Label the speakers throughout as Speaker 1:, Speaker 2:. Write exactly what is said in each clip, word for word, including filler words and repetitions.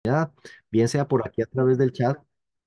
Speaker 1: bien sea por aquí a través del chat,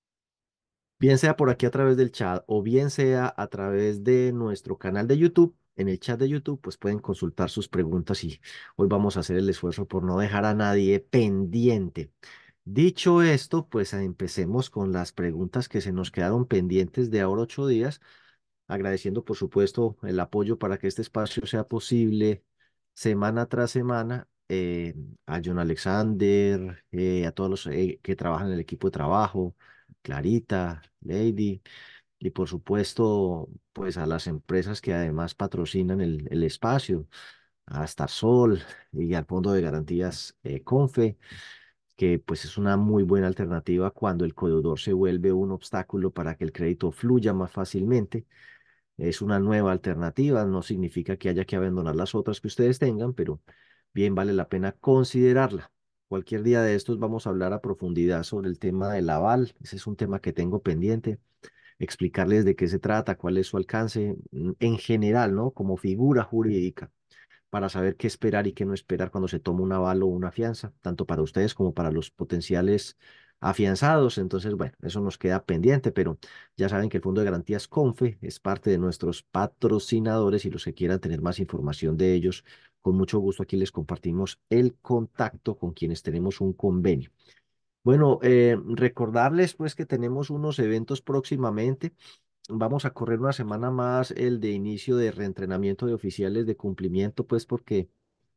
Speaker 1: bien sea por aquí a través del chat o bien sea a través de nuestro canal de YouTube. En el chat de YouTube, pues pueden consultar sus preguntas y hoy vamos a hacer el esfuerzo por no dejar a nadie pendiente. Dicho esto, pues empecemos con las preguntas que se nos quedaron pendientes de ahora ocho días, agradeciendo por supuesto el apoyo para que este espacio sea posible semana tras semana. Eh, a John Alexander, eh, a todos los eh, que trabajan en el equipo de trabajo, Clarita, Lady, y por supuesto, pues a las empresas que además patrocinan el, el espacio, a Starsol y al Fondo de Garantías eh, Confe, que pues es una muy buena alternativa cuando el deudor se vuelve un obstáculo para que el crédito fluya más fácilmente. Es una nueva alternativa, no significa que haya que abandonar las otras que ustedes tengan, pero bien vale la pena considerarla. Cualquier día de estos vamos a hablar a profundidad sobre el tema del aval. Ese es un tema que tengo pendiente, explicarles de qué se trata, cuál es su alcance mm, en general, ¿no? Como figura jurídica, para saber qué esperar y qué no esperar cuando se toma un aval o una fianza, tanto para ustedes como para los potenciales afianzados. Entonces, bueno, eso nos queda pendiente, pero ya saben que el Fondo de Garantías CONFE es parte de nuestros patrocinadores y los que quieran tener más información de ellos, con mucho gusto aquí les compartimos el contacto con quienes tenemos un convenio. Bueno, eh, recordarles pues que tenemos unos eventos próximamente. Vamos a correr una semana más el de inicio de reentrenamiento de oficiales de cumplimiento, pues porque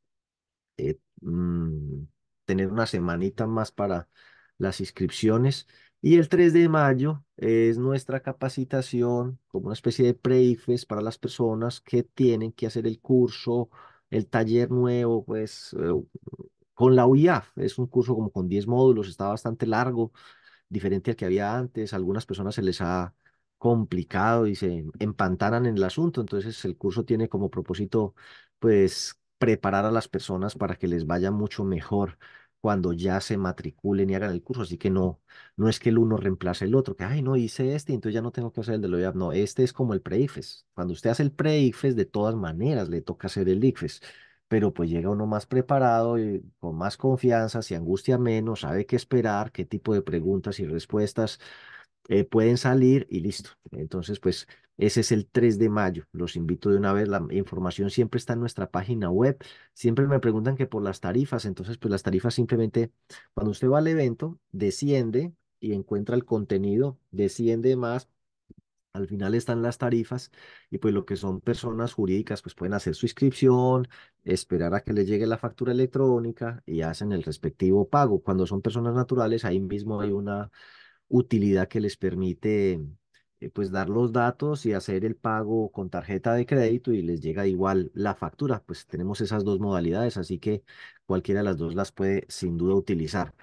Speaker 1: eh, mm, tener una semanita más para las inscripciones. Y el tres de mayo es nuestra capacitación como una especie de pre-ICFES para las personas que tienen que hacer el curso, el taller nuevo, pues eh, con la U I A F. Es un curso como con diez módulos, está bastante largo, diferente al que había antes. A algunas personas se les ha complicado y se empantanan en el asunto. Entonces el curso tiene como propósito, pues, preparar a las personas para que les vaya mucho mejor cuando ya se matriculen y hagan el curso. Así que no, no es que el uno reemplace el otro, que, ay, no hice este, entonces ya no tengo que hacer el de lo I A P. No, este es como el pre-ICFES. Cuando usted hace el pre-ICFES, de todas maneras le toca hacer el ICFES, pero pues llega uno más preparado y con más confianza, se angustia menos, sabe qué esperar, qué tipo de preguntas y respuestas eh, pueden salir y listo. Entonces, pues ese es el tres de mayo. Los invito de una vez. La información siempre está en nuestra página web. Siempre me preguntan que por las tarifas. Entonces, pues las tarifas simplemente, cuando usted va al evento, desciende y encuentra el contenido, desciende más. Al final están las tarifas y pues lo que son personas jurídicas pues pueden hacer su inscripción, esperar a que les llegue la factura electrónica y hacen el respectivo pago. Cuando son personas naturales, ahí mismo hay una utilidad que les permite eh, pues dar los datos y hacer el pago con tarjeta de crédito y les llega igual la factura. Pues tenemos esas dos modalidades, así que cualquiera de las dos las puede sin duda utilizar.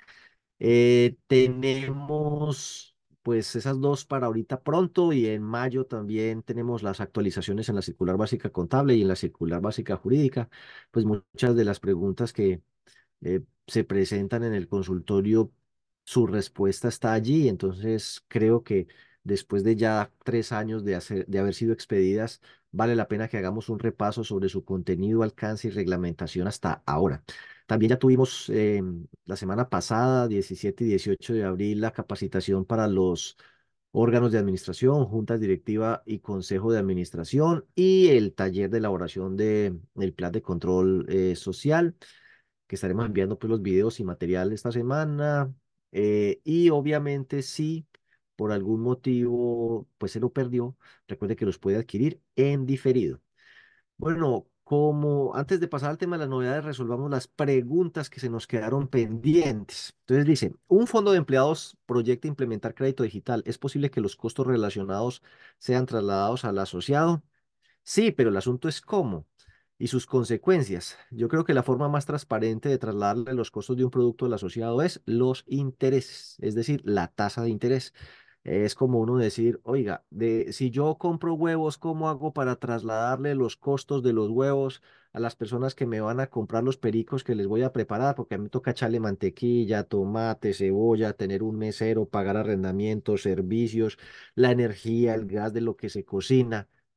Speaker 1: Eh, tenemos pues esas dos para ahorita pronto y en mayo también tenemos las actualizaciones en la circular básica contable y en la circular básica jurídica. Pues muchas de las preguntas que eh, se presentan en el consultorio, su respuesta está allí. Entonces creo que después de ya tres años de, hacer, de haber sido expedidas, vale la pena que hagamos un repaso sobre su contenido, alcance y reglamentación hasta ahora. También ya tuvimos eh, la semana pasada, diecisiete y dieciocho de abril, la capacitación para los órganos de administración, juntas directiva y consejo de administración y el taller de elaboración de, del plan de control eh, social, que estaremos enviando pues los videos y material esta semana. Eh, y obviamente si por algún motivo pues se lo perdió, recuerde que los puede adquirir en diferido. Bueno, como antes de pasar al tema de las novedades, resolvamos las preguntas que se nos quedaron pendientes. Entonces dice, un fondo de empleados proyecta implementar crédito digital. ¿Es posible que los costos relacionados sean trasladados al asociado? Sí, pero el asunto es cómo y sus consecuencias. Yo creo que la forma más transparente de trasladarle los costos de un producto al asociado es los intereses, es decir, la tasa de interés. Es como uno decir, oiga, de, si yo compro huevos, ¿cómo hago para trasladarle los costos de los huevos a las personas que me van a comprar los pericos que les voy a preparar? Porque a mí me toca echarle mantequilla, tomate, cebolla, tener un mesero, pagar arrendamientos, servicios, la energía, el gas de lo que se cocina.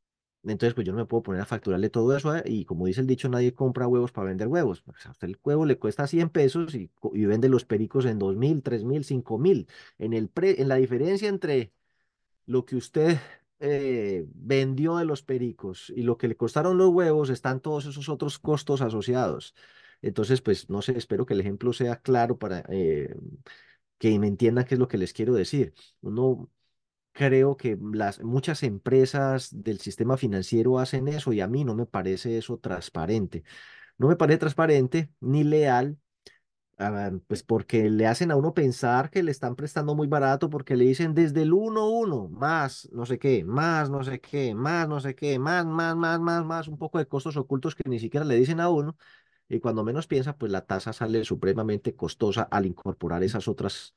Speaker 1: Entonces, pues yo no me puedo poner a facturarle todo eso, ¿eh? Y como dice el dicho, nadie compra huevos para vender huevos. Pues a usted el huevo le cuesta cien pesos y, co- y vende los pericos en dos mil, tres mil, cinco mil. En el pre, en la diferencia entre lo que usted eh, vendió de los pericos y lo que le costaron los huevos, están todos esos otros costos asociados. Entonces, pues no sé, espero que el ejemplo sea claro para eh, que me entiendan qué es lo que les quiero decir. Uno creo que las muchas empresas del sistema financiero hacen eso y a mí no me parece eso transparente. No me parece transparente ni leal, ah, pues porque le hacen a uno pensar que le están prestando muy barato porque le dicen desde el uno uno más no sé qué, más no sé qué, más no sé qué, más, más, más, más, más, un poco de costos ocultos que ni siquiera le dicen a uno. Y cuando menos piensa, pues la tasa sale supremamente costosa al incorporar esas otras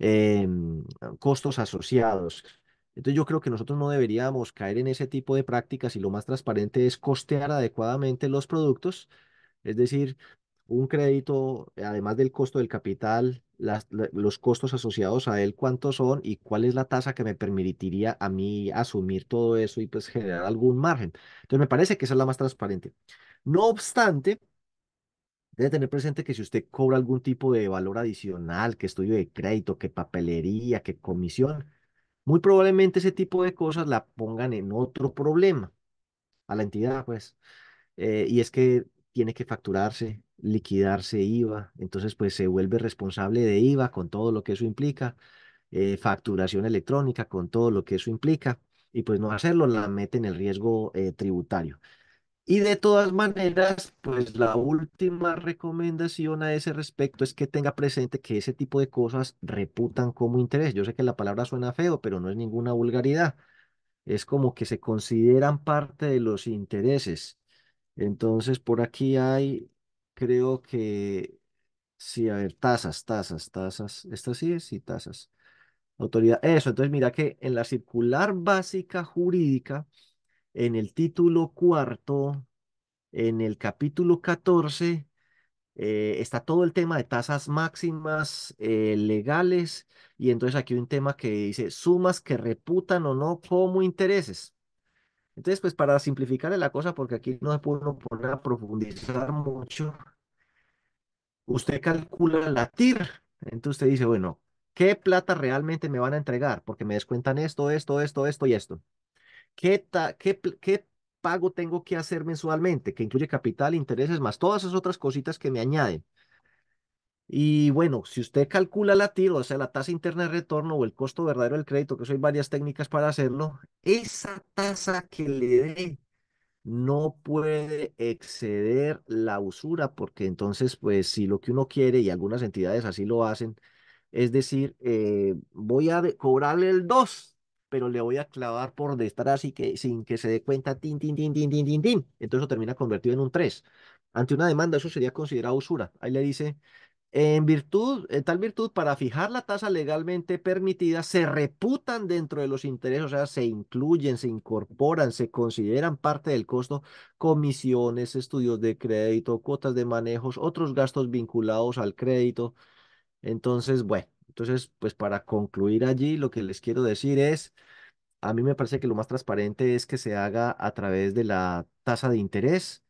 Speaker 1: em, costos asociados. Entonces yo creo que nosotros no deberíamos caer en ese tipo de prácticas y lo más transparente es costear adecuadamente los productos, es decir, un crédito, eh, además del costo del capital, las- la- los costos asociados a él, cuántos son y cuál es la tasa que me permitiría a mí asumir todo eso y pues generar algún margen. Entonces me parece que esa es la más transparente. No obstante, debe tener presente que si usted cobra algún tipo de valor adicional, que estudio de crédito, que papelería, que comisión, muy probablemente ese tipo de cosas la pongan en otro problema a la entidad, pues. Eh, y es que tiene que facturarse, liquidarse IVA, entonces pues se vuelve responsable de IVA con todo lo que eso implica, eh, facturación electrónica con todo lo que eso implica, y pues no hacerlo la mete en el riesgo eh, tributario. Y de todas maneras, pues la última recomendación a ese respecto es que tenga presente que ese tipo de cosas reputan como interés. Yo sé que la palabra suena feo, pero no es ninguna vulgaridad. Es como que se consideran parte de los intereses. Entonces, por aquí hay, creo que, sí, a ver, tasas, tasas, tasas. Esta sí es, sí, tasas. Autoridad. Eso, entonces mira que en la circular básica jurídica, en el título cuarto, en el capítulo catorce eh, está todo el tema de tasas máximas eh, legales y entonces aquí hay un tema que dice sumas que reputan o no como intereses. Entonces, pues para simplificarle la cosa, porque aquí no se puede uno poner a profundizar mucho, usted calcula la T I R. Entonces usted dice, bueno, ¿qué plata realmente me van a entregar? Porque me descuentan esto, esto, esto, esto y esto. ¿Qué, ta- qué, pl- qué pago tengo que hacer mensualmente? Que incluye capital, intereses, más todas esas otras cositas que me añaden. Y bueno, si usted calcula la T I R, o sea, la tasa interna de retorno o el costo verdadero del crédito, que eso hay varias técnicas para hacerlo, esa tasa que le dé no puede exceder la usura, porque entonces, pues, si lo que uno quiere, y algunas entidades así lo hacen, es decir, eh, voy a de- cobrarle el dos pero le voy a clavar por detrás y que sin que se dé cuenta, tin, tin, tin, tin, tin, tin, tin. Entonces eso termina convertido en un tres. Ante una demanda, eso sería considerado usura. Ahí le dice, en virtud, en tal virtud, para fijar la tasa legalmente permitida, se reputan dentro de los intereses, o sea, se incluyen, se incorporan, se consideran parte del costo, comisiones, estudios de crédito, cuotas de manejos, otros gastos vinculados al crédito. Entonces, bueno, entonces, pues para concluir allí, lo que les quiero decir es, a mí me parece que lo más transparente es que se haga a través de la tasa de interés,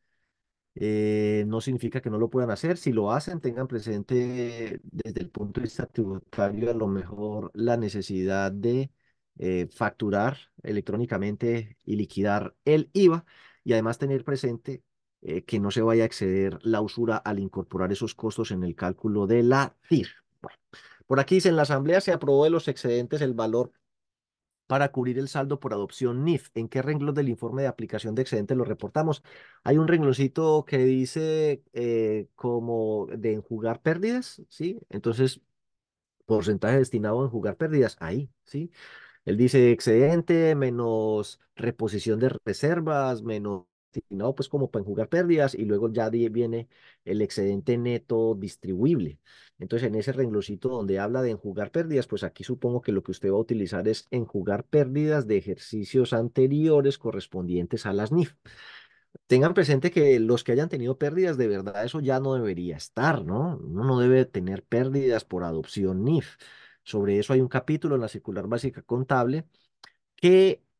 Speaker 1: eh, no significa que no lo puedan hacer. Si lo hacen, tengan presente desde el punto de vista tributario a lo mejor la necesidad de eh, facturar electrónicamente y liquidar el IVA y además tener presente eh, que no se vaya a exceder la usura al incorporar esos costos en el cálculo de la T I R. Bueno, por aquí dice, en la asamblea se aprobó de los excedentes el valor para cubrir el saldo por adopción N I F. ¿En qué renglón del informe de aplicación de excedente lo reportamos? Hay un rengloncito que dice eh, como de enjugar pérdidas, ¿sí? Entonces, porcentaje destinado a enjugar pérdidas, ahí, ¿sí? Él dice excedente menos reposición de reservas, menos destinado pues como para enjugar pérdidas y luego ya di- viene el excedente neto distribuible. Entonces en ese rengloncito donde habla de enjugar pérdidas, pues aquí supongo que lo que usted va a utilizar es enjugar pérdidas de ejercicios anteriores correspondientes a las N I F. Tengan presente que los que hayan tenido pérdidas, de verdad, eso ya no debería estar, ¿no? Uno no debe tener pérdidas por adopción N I F. Sobre eso hay un capítulo en la circular básica contable que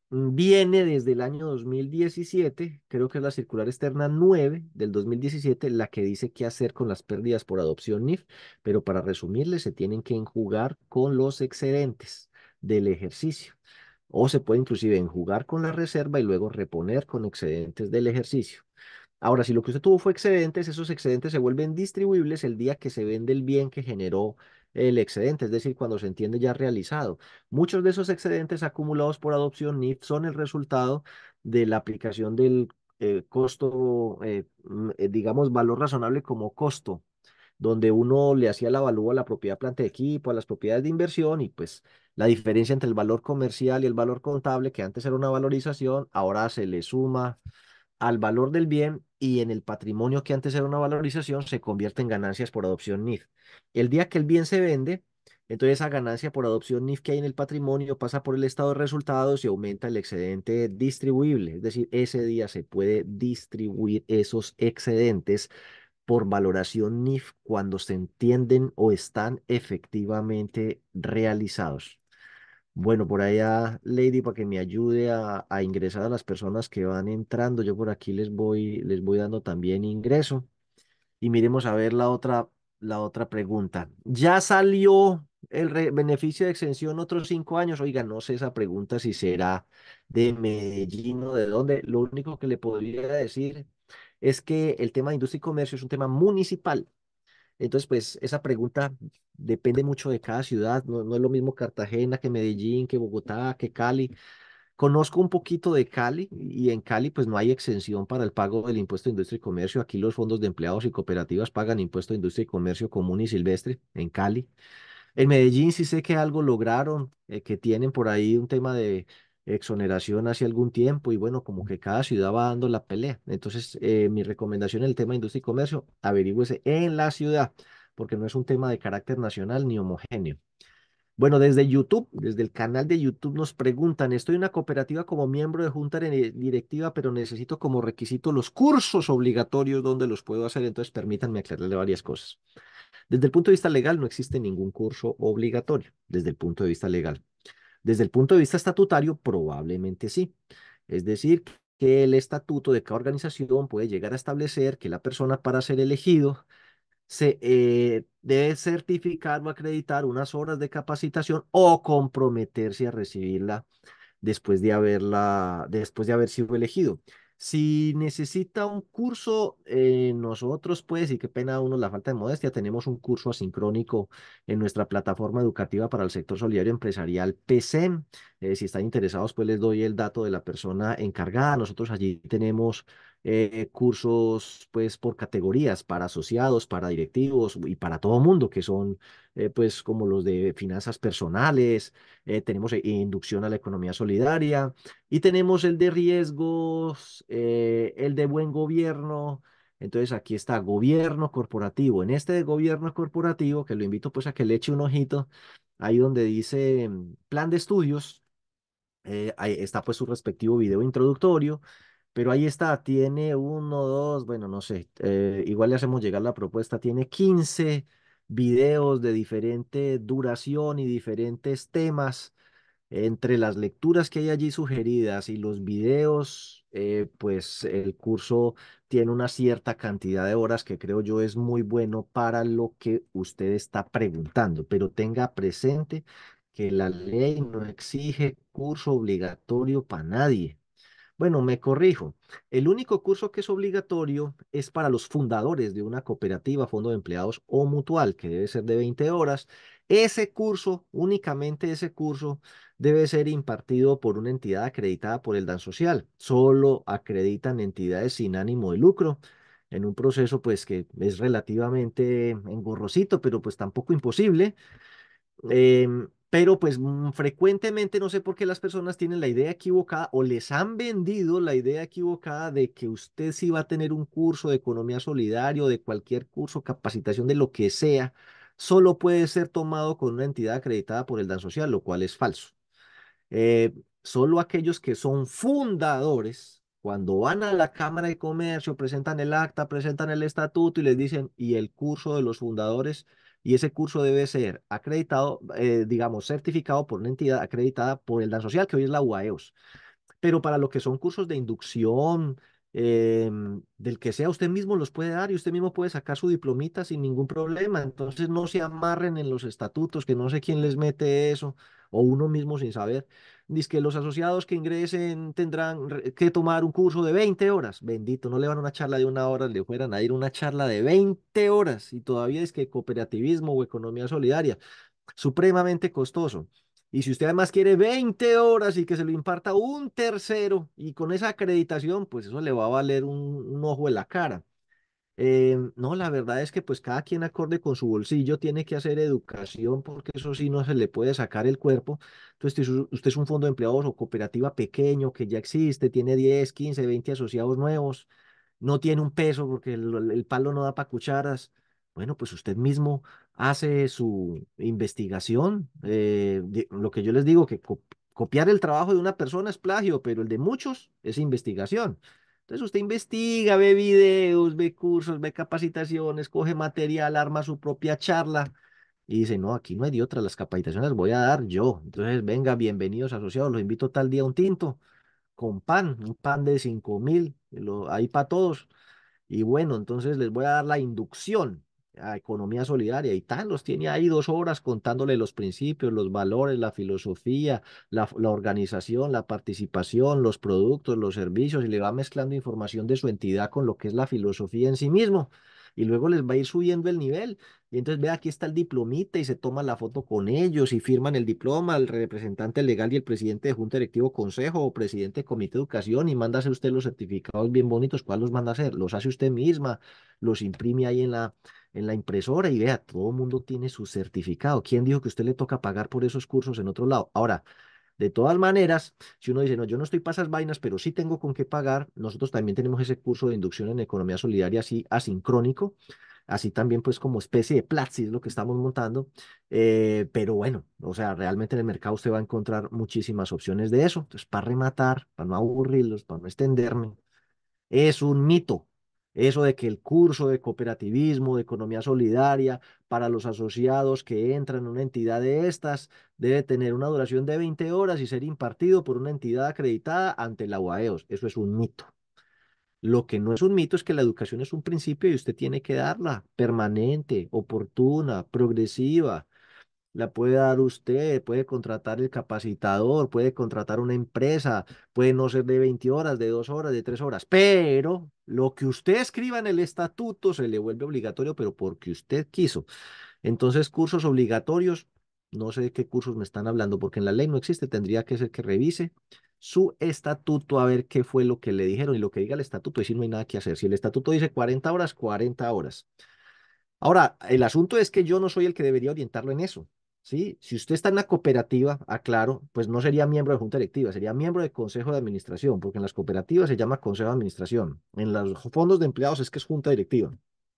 Speaker 1: mm, viene desde el año dos mil diecisiete, creo que es la circular externa nueve del dos mil diecisiete, la que dice qué hacer con las pérdidas por adopción N I F, pero para resumirle, se tienen que enjugar con los excedentes del ejercicio. O se puede inclusive enjugar con la reserva y luego reponer con excedentes del ejercicio. Ahora, si lo que usted tuvo fue excedentes, esos excedentes se vuelven distribuibles el día que se vende el bien que generó el excedente, es decir, cuando se entiende ya realizado. Muchos de esos excedentes acumulados por adopción N I F son el resultado de la aplicación del eh, costo, eh, mm, eh, digamos, valor razonable como costo, donde uno le hacía la avalúo a la propiedad planta de equipo, a las propiedades de inversión y pues la diferencia entre el valor comercial y el valor contable, que antes era una valorización, ahora se le suma al valor del bien y en el patrimonio que antes era una valorización se convierte en ganancias por adopción N I F. El día que el bien se vende, entonces esa ganancia por adopción N I F que hay en el patrimonio pasa por el estado de resultados y aumenta el excedente distribuible. Es decir, ese día se puede distribuir esos excedentes por valoración N I F cuando se entienden o están efectivamente realizados. Bueno, por allá, Lady, para que me ayude a, a ingresar a las personas que van entrando, yo por aquí les voy, les voy dando también ingreso. Y miremos a ver la otra, la otra pregunta. ¿Ya salió el re- beneficio de exención otros cinco años? Oiga, no sé esa pregunta si será de Medellín o de dónde. Lo único que le podría decir es que el tema de industria y comercio es un tema municipal. Entonces, pues esa pregunta depende mucho de cada ciudad. No, no es lo mismo Cartagena que Medellín, que Bogotá, que Cali. Conozco un poquito de Cali y en Cali pues no hay exención para el pago del impuesto de industria y comercio. Aquí los fondos de empleados y cooperativas pagan impuesto de industria y comercio común y silvestre en Cali. En Medellín sí sé que algo lograron, eh, que tienen por ahí un tema de exoneración hace algún tiempo y bueno, como que cada ciudad va dando la pelea. Entonces, eh, mi recomendación en el tema de industria y comercio, averígüese en la ciudad, porque no es un tema de carácter nacional ni homogéneo. Bueno, desde YouTube, desde el canal de YouTube nos preguntan, estoy en una cooperativa como miembro de junta de- directiva, pero necesito como requisito los cursos obligatorios donde los puedo hacer, entonces permítanme aclararle varias cosas. Desde el punto de vista legal no existe ningún curso obligatorio, desde el punto de vista legal. Desde el punto de vista estatutario, probablemente sí. Es decir, que el estatuto de cada organización puede llegar a establecer que la persona para ser elegido se eh, debe certificar o acreditar unas horas de capacitación o comprometerse a recibirla después de haberla, después de haber sido elegido. Si necesita un curso, eh, nosotros, pues, y qué pena uno la falta de modestia, tenemos un curso asincrónico en nuestra plataforma educativa para el sector solidario empresarial P E S E M. Eh, si están interesados, pues les doy el dato de la persona encargada. Nosotros allí tenemos eh, cursos, pues, por categorías, para asociados, para directivos y para todo mundo, que son, eh, pues, como los de finanzas personales, eh, tenemos eh, inducción a la economía solidaria y tenemos el de riesgos, eh, el de buen gobierno. Entonces aquí está gobierno corporativo. En este de gobierno corporativo, que lo invito pues a que le eche un ojito, ahí donde dice mm, plan de estudios, eh, ahí está pues su respectivo video introductorio, pero ahí está, tiene uno, dos, bueno, no sé, eh, igual le hacemos llegar la propuesta, tiene quince videos de diferente duración y diferentes temas. Entre las lecturas que hay allí sugeridas y los videos, eh, pues el curso tiene una cierta cantidad de horas que creo yo es muy bueno para lo que usted está preguntando, pero tenga presente que la ley no exige curso obligatorio para nadie. Bueno, me corrijo. El único curso que es obligatorio es para los fundadores de una cooperativa, fondo de empleados o mutual, que debe ser de veinte horas. Ese curso, únicamente ese curso, debe ser impartido por una entidad acreditada por el DAN Social. Solo acreditan entidades sin ánimo de lucro en un proceso pues que es relativamente engorrosito, pero pues tampoco imposible. Em, pero pues mm, frecuentemente no sé por qué las personas tienen la idea equivocada o les han vendido la idea equivocada de que usted sí va a tener un curso de economía solidaria o de cualquier curso, capacitación de lo que sea, solo puede ser tomado con una entidad acreditada por el DAN Social, lo cual es falso. Eh, Solo aquellos que son fundadores, cuando van a la Cámara de Comercio, presentan el acta, presentan el estatuto y les dicen, y el curso de los fundadores, y ese curso debe ser acreditado, eh, digamos, certificado por una entidad acreditada por el DAN Social, que hoy es la U A E O S. Pero para lo que son cursos de inducción, em, del que sea, usted mismo los puede dar y usted mismo puede sacar su diplomita sin ningún problema. Entonces no se amarren en los estatutos, que no sé quién les mete eso, o uno mismo sin saber. Dice que los asociados que ingresen tendrán re- que tomar un curso de veinte horas. Bendito, no le van a una charla de una hora, le fueran a ir una charla de veinte horas y todavía es que cooperativismo o economía solidaria supremamente costoso. Y si usted además quiere veinte horas y que se lo imparta un tercero y con esa acreditación, pues eso le va a valer un, un ojo en la cara. Eh, no, la verdad es que pues cada quien acorde con su bolsillo tiene que hacer educación porque eso sí no se le puede sacar el cuerpo. Entonces, si usted es un fondo de empleados o cooperativa pequeño que ya existe, tiene diez quince veinte asociados nuevos, no tiene un peso porque el, el palo no da para cucharas. Bueno, pues usted mismo hace su investigación. Eh, de- lo que yo les digo, que co- copiar el trabajo de una persona es plagio, pero el de muchos es investigación. Entonces usted investiga, ve videos, ve cursos, ve capacitaciones, coge material, arma su propia charla y dice, no, aquí no hay de otra, las capacitaciones las voy a dar yo. Entonces, venga, bienvenidos asociados, los invito tal día a un tinto con pan, un pan de cinco mil, lo, ahí para todos. Y bueno, entonces les voy a dar la inducción a economía solidaria y tal, los tiene ahí dos horas contándole los principios, los valores, la filosofía, la, la organización, la participación, los productos, los servicios y le va mezclando información de su entidad con lo que es la filosofía en sí mismo. Y luego les va a ir subiendo el nivel. Y entonces ve, aquí está el diplomita y se toma la foto con ellos y firman el diploma, el representante legal y el presidente de Junta Directivo Consejo o presidente de Comité de Educación y manda a hacer usted los certificados bien bonitos. ¿Cuál los manda a hacer? Los hace usted misma, los imprime ahí en la, en la impresora y vea, todo el mundo tiene su certificado. ¿Quién dijo que a usted le toca pagar por esos cursos en otro lado? Ahora, de todas maneras, si uno dice, no, yo no estoy para esas vainas, pero sí tengo con qué pagar, nosotros también tenemos ese curso de inducción en economía solidaria así asincrónico, así también pues como especie de Platzi es lo que estamos montando, eh, pero bueno, o sea, realmente en el mercado usted va a encontrar muchísimas opciones de eso. Entonces, para rematar, para no aburrirlos, para no extenderme, es un mito. Eso de que el curso de cooperativismo, de economía solidaria, para los asociados que entran en una entidad de estas, debe tener una duración de veinte horas y ser impartido por una entidad acreditada ante la U A E O S. Eso es un mito. Lo que no es un mito es que la educación es un principio y usted tiene que darla permanente, oportuna, progresiva. La puede dar usted, puede contratar el capacitador, puede contratar una empresa, puede no ser de veinte horas, de dos horas, de tres horas, pero lo que usted escriba en el estatuto se le vuelve obligatorio, pero porque usted quiso. Entonces, cursos obligatorios, no sé de qué cursos me están hablando, porque en la ley no existe, tendría que ser que revise su estatuto a ver qué fue lo que le dijeron y lo que diga el estatuto, y si no hay nada que hacer. Si el estatuto dice cuarenta horas, cuarenta horas. Ahora, el asunto es que yo no soy el que debería orientarlo en eso, ¿sí? Si usted está en una cooperativa, aclaro, pues no sería miembro de junta directiva, sería miembro del consejo de administración, porque en las cooperativas se llama consejo de administración. En los fondos de empleados es que es junta directiva.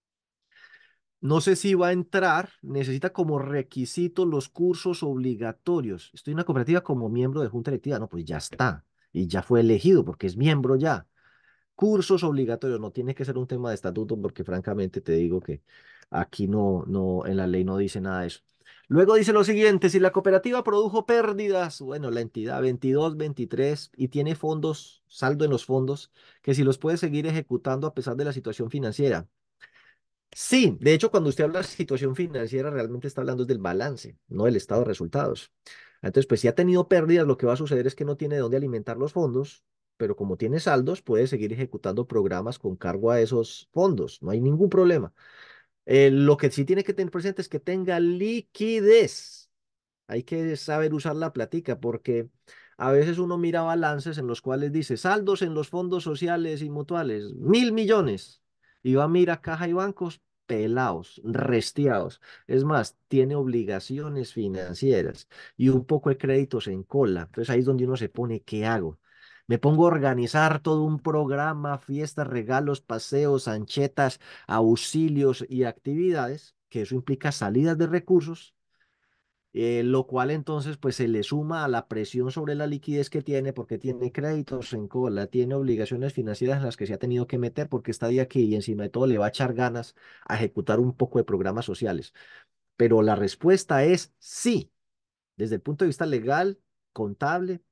Speaker 1: No sé si va a entrar, necesita como requisito los cursos obligatorios. Estoy en una cooperativa como miembro de junta directiva, no, pues ya está, y ya fue elegido porque es miembro ya. Cursos obligatorios, no tiene que ser un tema de estatuto porque francamente te digo que aquí no, no, en la ley no dice nada de eso. Luego dice lo siguiente, si la cooperativa produjo pérdidas, bueno, la entidad veintidós, veintitrés y tiene fondos, saldo en los fondos, que si los puede seguir ejecutando a pesar de la situación financiera. Sí, de hecho, cuando usted habla de situación financiera, realmente está hablando del balance, no del estado de resultados. Entonces, pues si ha tenido pérdidas, lo que va a suceder es que no tiene dónde alimentar los fondos, pero como tiene saldos, puede seguir ejecutando programas con cargo a esos fondos, no hay ningún problema. Eh, lo que sí tiene que tener presente es que tenga liquidez. Hay que saber usar la plática porque a veces uno mira balances en los cuales dice saldos en los fondos sociales y mutuales, mil millones. Y va a mirar caja y bancos pelados, restiados. Es más, tiene obligaciones financieras y un poco de créditos en cola. Entonces ahí es donde uno se pone, ¿qué hago? Me pongo a organizar todo un programa, fiestas, regalos, paseos, anchetas, auxilios y actividades, que eso implica salidas de recursos, eh, lo cual entonces pues se le suma a la presión sobre la liquidez que tiene porque tiene créditos en cola, tiene obligaciones financieras en las que se ha tenido que meter porque está de aquí y encima de todo le va a echar ganas a ejecutar un poco de programas sociales. Pero la respuesta es sí, desde el punto de vista legal, contable.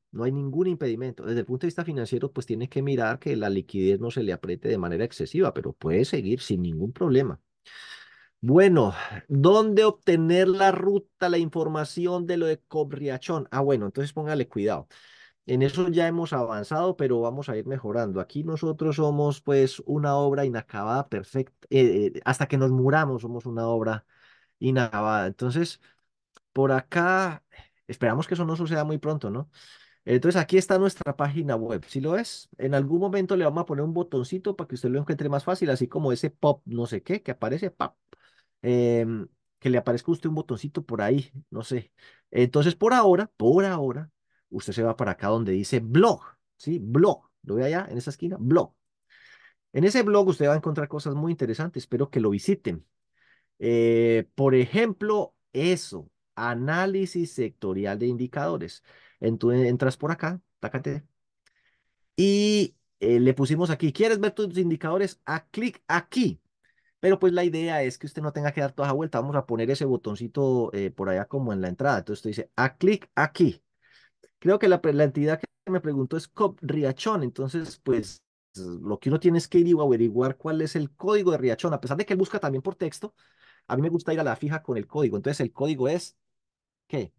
Speaker 1: no hay ningún impedimento. Desde el punto de vista financiero, pues tiene que mirar que la liquidez no se le apriete de manera excesiva, pero puede seguir sin ningún problema. Bueno, ¿dónde obtener la ruta, la información de lo de Cobriachón? Ah, bueno, entonces póngale cuidado. En eso ya hemos avanzado, pero vamos a ir mejorando. Aquí nosotros somos pues una obra inacabada, perfecta, eh, eh, hasta que nos muramos somos una obra inacabada. Entonces, por acá, esperamos que eso no suceda muy pronto, ¿no? Entonces aquí está nuestra página web. Si lo ves, en algún momento le vamos a poner un botoncito para que usted lo encuentre más fácil, así como ese pop, no sé qué, que aparece, pop, em, que le aparezca a usted un botoncito por ahí, no sé. Entonces, por ahora, por ahora, usted se va para acá donde dice blog, ¿sí? Blog. Lo ve allá en esa esquina, blog. En ese blog usted va a encontrar cosas muy interesantes. Espero que lo visiten. Eh, por ejemplo, eso, análisis sectorial de indicadores. Entonces entras por acá, tácate, y eh, le pusimos aquí, ¿quieres ver tus indicadores? A clic aquí. Pero pues la idea es que usted no tenga que dar toda la vuelta. Vamos a poner ese botoncito eh, por allá como en la entrada. Entonces usted dice, a clic aquí. Creo que la, pre- la entidad que me preguntó es C O P Riachón. Entonces, pues lo que uno tiene es que ir y averiguar cuál es el código de Riachón. A pesar de que él busca también por texto, a mí me gusta ir a la fija con el código. Entonces el código es, ¿qué?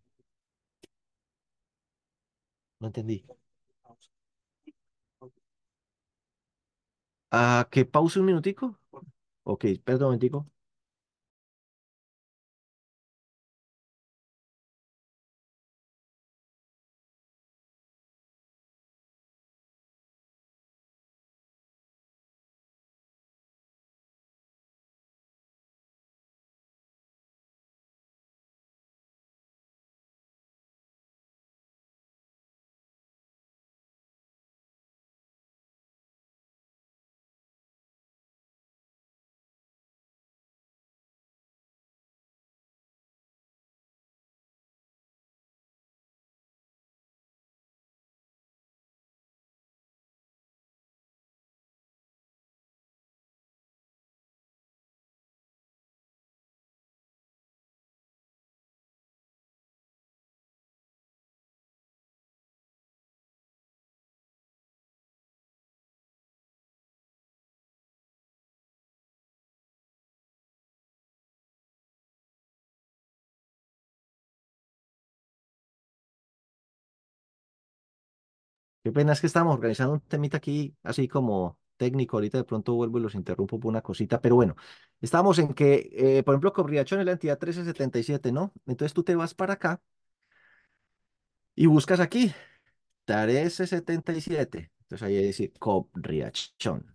Speaker 1: No entendí. ¿A que pause un minutico? Ok, perdón un momentico. Qué pena, es que estamos organizando un temita aquí, así como técnico. Ahorita de pronto vuelvo y los interrumpo por una cosita, pero bueno, estamos en que, eh, por ejemplo, Corriachón es la entidad trece setenta y siete, ¿no? Entonces tú te vas para acá y buscas aquí, trece setenta y siete. Entonces ahí dice Corriachón,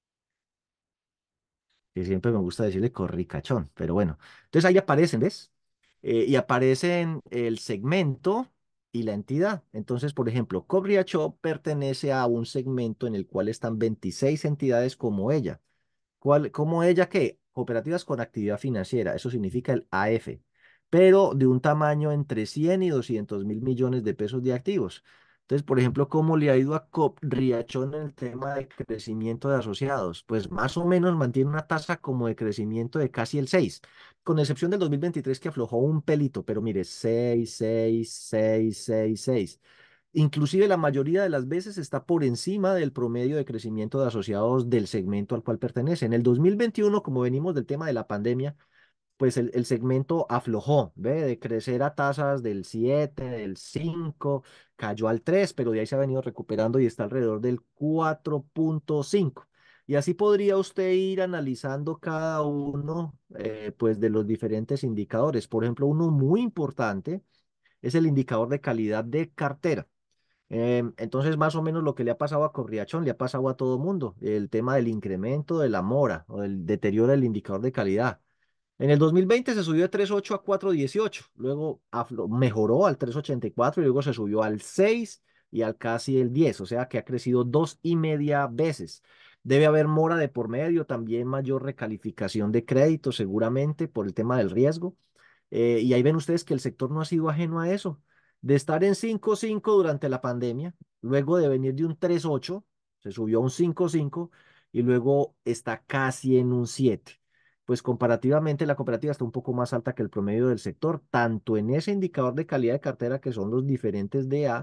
Speaker 1: que siempre me gusta decirle Corricachón, pero bueno. Entonces ahí aparecen, ¿ves? Eh, y aparecen el segmento y la entidad. Entonces, por ejemplo, Cobriachó pertenece a un segmento en el cual están veintiséis entidades como ella. ¿Cuál, como ella qué? Cooperativas con actividad financiera, eso significa el A F, pero de un tamaño entre cien y doscientos mil millones de pesos de activos. Entonces, por ejemplo, ¿cómo le ha ido a Cop Riachón en el tema de crecimiento de asociados? Pues más o menos mantiene una tasa como de crecimiento de casi el seis, con excepción del dos mil veintitrés que aflojó un pelito, pero mire, seis, seis, seis, seis, seis. Inclusive la mayoría de las veces está por encima del promedio de crecimiento de asociados del segmento al cual pertenece. En el dos mil veintiuno, como venimos del tema de la pandemia, pues el, el segmento aflojó, ¿ve? De crecer a tasas del siete, del cinco, cayó al tres, pero de ahí se ha venido recuperando y está alrededor del cuatro punto cinco. Y así podría usted ir analizando cada uno, eh, pues, de los diferentes indicadores. Por ejemplo, uno muy importante es el indicador de calidad de cartera. Em, entonces, más o menos lo que le ha pasado a Corriachón, le ha pasado a todo mundo, el tema del incremento de la mora o del deterioro del indicador de calidad. En el dos mil veinte se subió de tres punto ocho a cuatro punto dieciocho, luego aflo- mejoró al tres punto ochenta y cuatro y luego se subió al seis y al casi el diez, o sea que ha crecido dos y media veces. Debe haber mora de por medio, también mayor recalificación de crédito seguramente por el tema del riesgo. Eh, y ahí ven ustedes que el sector no ha sido ajeno a eso. De estar en cinco punto cinco durante la pandemia, luego de venir de un tres punto ocho, se subió a un cinco punto cinco y luego está casi en un siete. Pues comparativamente la cooperativa está un poco más alta que el promedio del sector, tanto en ese indicador de calidad de cartera que son los diferentes D A,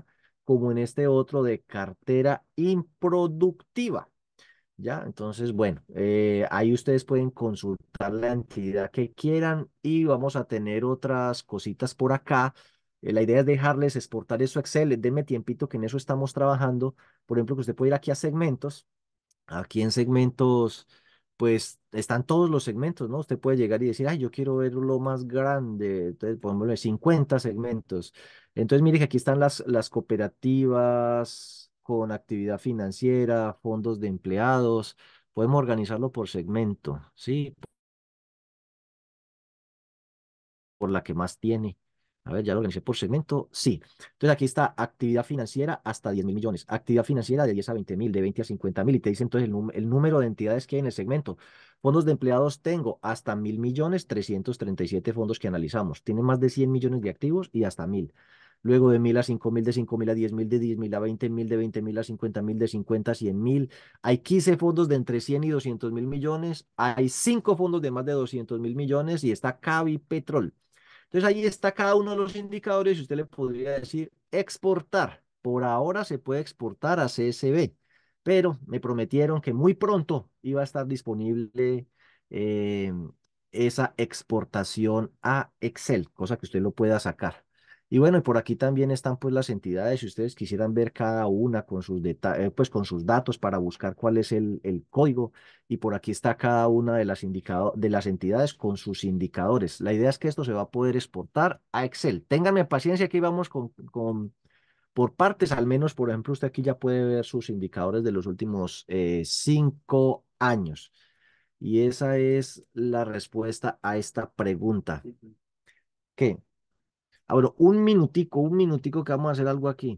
Speaker 1: como en este otro de cartera improductiva. ¿Ya? Entonces, bueno, eh, ahí ustedes pueden consultar la entidad que quieran y vamos a tener otras cositas por acá. Eh, la idea es dejarles exportar eso a Excel. Denme tiempito que en eso estamos trabajando. Por ejemplo, que usted puede ir aquí a segmentos. Aquí en segmentos, pues están todos los segmentos, ¿no? Usted puede llegar y decir, ay, yo quiero ver lo más grande. Entonces, pongámosle cincuenta segmentos. Entonces, mire que aquí están las, las cooperativas con actividad financiera, fondos de empleados. Podemos organizarlo por segmento, ¿sí? Por la que más tiene. A ver, ya lo organicé por segmento. Sí. Entonces aquí está actividad financiera hasta diez mil millones. Actividad financiera de diez a veinte mil, de veinte a cincuenta mil. Y te dice entonces el, num- el número de entidades que hay en el segmento. Fondos de empleados tengo hasta mil millones, trescientos treinta y siete fondos que analizamos. Tienen más de cien millones de activos y hasta mil. Luego de mil a cinco mil, de cinco mil a diez mil, de diez mil a veinte mil, de veinte mil a cincuenta mil, de cincuenta a cien mil. Hay quince fondos de entre cien y doscientos mil millones. Hay cinco fondos de más de doscientos mil millones y está Cavi Petrol. Entonces ahí está cada uno de los indicadores y usted le podría decir exportar. Por ahora se puede exportar a C S V, pero me prometieron que muy pronto iba a estar disponible eh, esa exportación a Excel, cosa que usted lo pueda sacar. Y bueno, y por aquí también están pues las entidades, si ustedes quisieran ver cada una con sus deta- eh, pues con sus datos para buscar cuál es el, el código, y por aquí está cada una de las, indicado- de las entidades con sus indicadores. La idea es que esto se va a poder exportar a Excel. Ténganme paciencia, aquí vamos con, con por partes, al menos, por ejemplo, usted aquí ya puede ver sus indicadores de los últimos eh, cinco años. Y esa es la respuesta a esta pregunta. ¿Qué? Ahora, un minutico, un minutico que vamos a hacer algo aquí.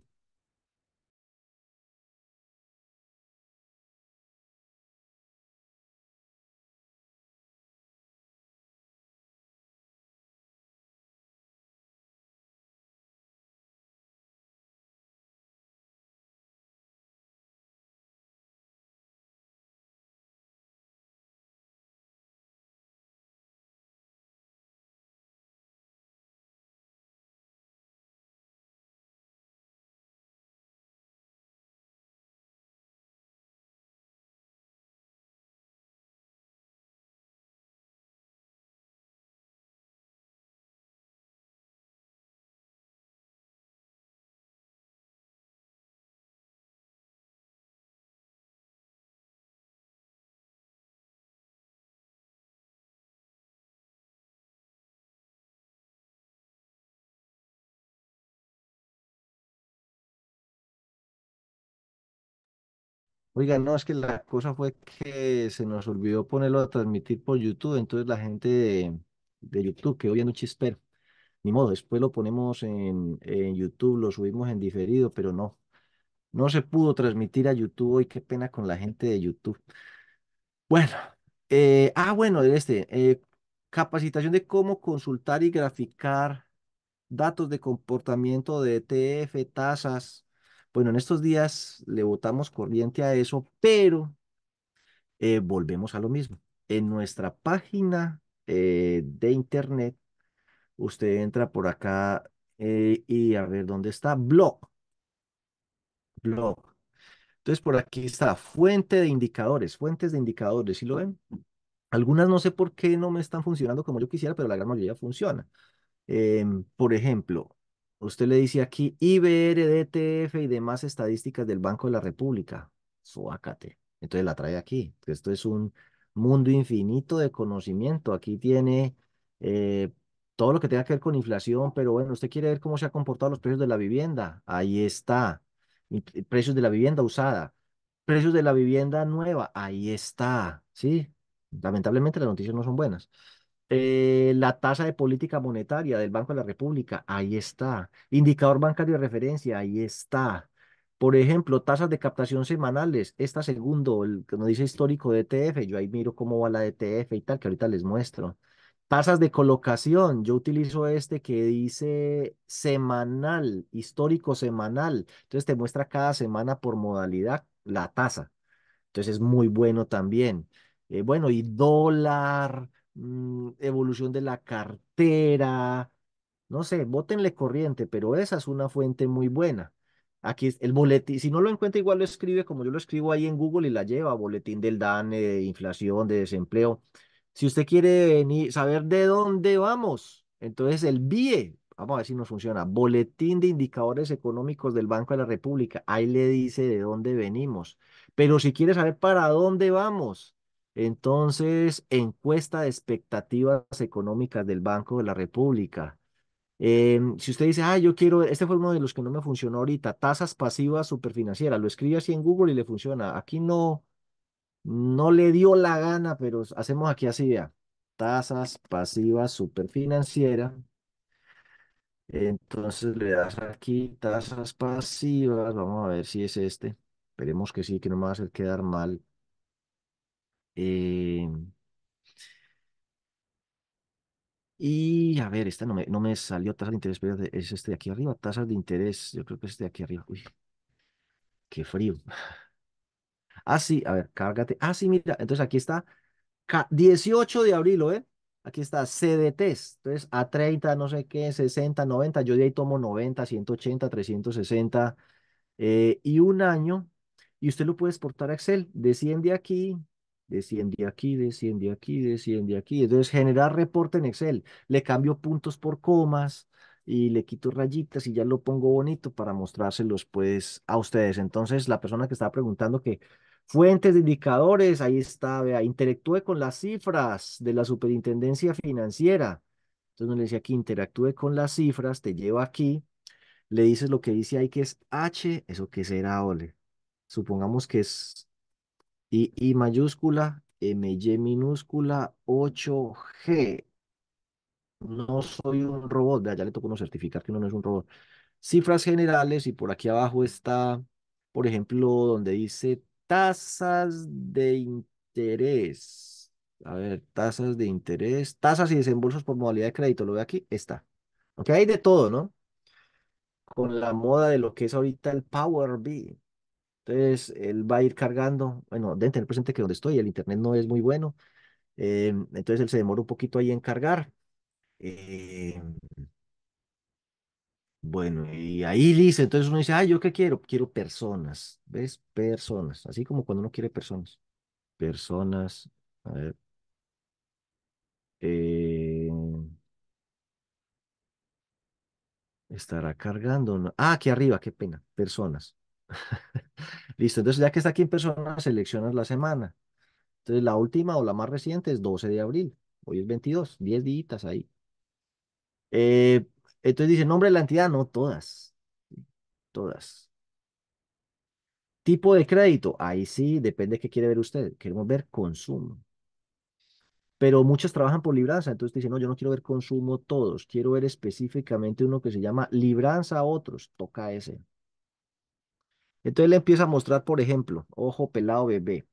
Speaker 1: Oiga, no, es que la cosa fue que se nos olvidó ponerlo a transmitir por YouTube, entonces la gente de, de YouTube quedó viendo un chispero. Ni modo, después lo ponemos en, en YouTube, lo subimos en diferido, pero no, no se pudo transmitir a YouTube hoy, qué pena con la gente de YouTube. Bueno, eh, ah, bueno, este, eh, capacitación de cómo consultar y graficar datos de comportamiento de E T F, tasas. Bueno, en estos días le botamos corriente a eso, pero eh, volvemos a lo mismo. En nuestra página eh, de internet, usted entra por acá eh, y a ver dónde está. Blog, blog. Entonces por aquí está fuente de indicadores, fuentes de indicadores. ¿Sí lo ven? Algunas no sé por qué no me están funcionando como yo quisiera, pero la gran mayoría funciona. Em, por ejemplo, usted le dice aquí I B R, D T F y demás estadísticas del Banco de la República. Suácate. Entonces la trae aquí. Esto es un mundo infinito de conocimiento. Aquí tiene eh, todo lo que tenga que ver con inflación, pero bueno, usted quiere ver cómo se han comportado los precios de la vivienda. Ahí está. Y p- precios de la vivienda usada. Precios de la vivienda nueva. Ahí está. ¿Sí? Lamentablemente las noticias no son buenas. Eh, la tasa de política monetaria del Banco de la República, ahí está. Indicador bancario de referencia, ahí está. Por ejemplo, tasas de captación semanales. Esta segundo, el que nos dice histórico de E T F, yo ahí miro cómo va la de E T F y tal, que ahorita les muestro. Tasas de colocación, yo utilizo este que dice semanal, histórico semanal. Entonces te muestra cada semana por modalidad la tasa. Entonces es muy bueno también. Eh, bueno, y dólar, mm, evolución de la cartera, no sé, bótenle corriente, pero esa es una fuente muy buena. Aquí es el boletín, si no lo encuentra igual lo escribe como yo lo escribo ahí en Google y la lleva, boletín del DANE, de inflación, de desempleo. Si usted quiere venir, saber de dónde vamos, entonces el B I E, vamos a ver si nos funciona, Boletín de Indicadores Económicos del Banco de la República, ahí le dice de dónde venimos. Pero si quiere saber para dónde vamos, entonces encuesta de expectativas económicas del Banco de la República. Em, si usted dice, ah, yo quiero, este fue uno de los que no me funcionó ahorita, tasas pasivas superfinancieras, lo escribe así en Google y le funciona. Aquí no, no le dio la gana, pero hacemos aquí así, vea, tasas pasivas superfinancieras. Entonces le das aquí tasas pasivas, vamos a ver si es este. Esperemos que sí, que no me va a hacer quedar mal. Em, y a ver, esta no me, no me salió tasas de interés, pero es este de aquí arriba, tasas de interés, yo creo que es este de aquí arriba. Uy, qué frío. Ah, sí, a ver, cárgate. Ah, sí, mira, entonces aquí está, ca- dieciocho de abril, ¿o ¿eh? Aquí está C D Ts. Entonces, a treinta no sé qué, sesenta noventa yo de ahí tomo noventa ciento ochenta trescientos sesenta eh, y un año, y usted lo puede exportar a Excel. Desciende aquí, desciende aquí, desciende aquí, desciende aquí. Entonces, generar reporte en Excel. Le cambio puntos por comas y le quito rayitas y ya lo pongo bonito para mostrárselos pues a ustedes. Entonces, la persona que estaba preguntando que fuentes de indicadores, ahí está, vea, interactúe con las cifras de la Superintendencia Financiera. Entonces, uno le decía aquí, interactúe con las cifras, te lleva aquí, le dices lo que dice ahí que es H, ¿eso qué será, ole? Supongamos que es I, I mayúscula, M, Y minúscula, ocho G. No soy un robot, vea, ya le tocó uno certificar que uno no es un robot. Cifras generales y por aquí abajo está, por ejemplo, donde dice tasas de interés. A ver, tasas de interés, tasas y desembolsos por modalidad de crédito, ¿lo ve aquí? Está. Aunque hay de todo, ¿no? Con la moda de lo que es ahorita el Power B I. Entonces, él va a ir cargando, bueno, deben tener presente que donde estoy el internet no es muy bueno, eh, entonces él se demora un poquito ahí en cargar. eh, bueno, y ahí dice, entonces uno dice, ay, ¿yo qué quiero? Quiero personas, ¿ves? Personas, así como cuando uno quiere personas. Personas, a ver, eh, estará cargando, ¿no? Ah, aquí arriba, qué pena, personas. Listo, entonces ya que está aquí en personas, seleccionas la semana. Entonces, la última o la más reciente es doce de abril. Hoy es veintidós, diez días ahí. Eh, entonces dice, nombre de la entidad, no todas, todas. Tipo de crédito, ahí sí, depende de qué quiere ver usted. Queremos ver consumo. Pero muchos trabajan por libranza, entonces dicen, no, yo no quiero ver consumo todos, quiero ver específicamente uno que se llama libranza a otros, toca ese. Entonces le empieza a mostrar, por ejemplo, ojo pelado bebé.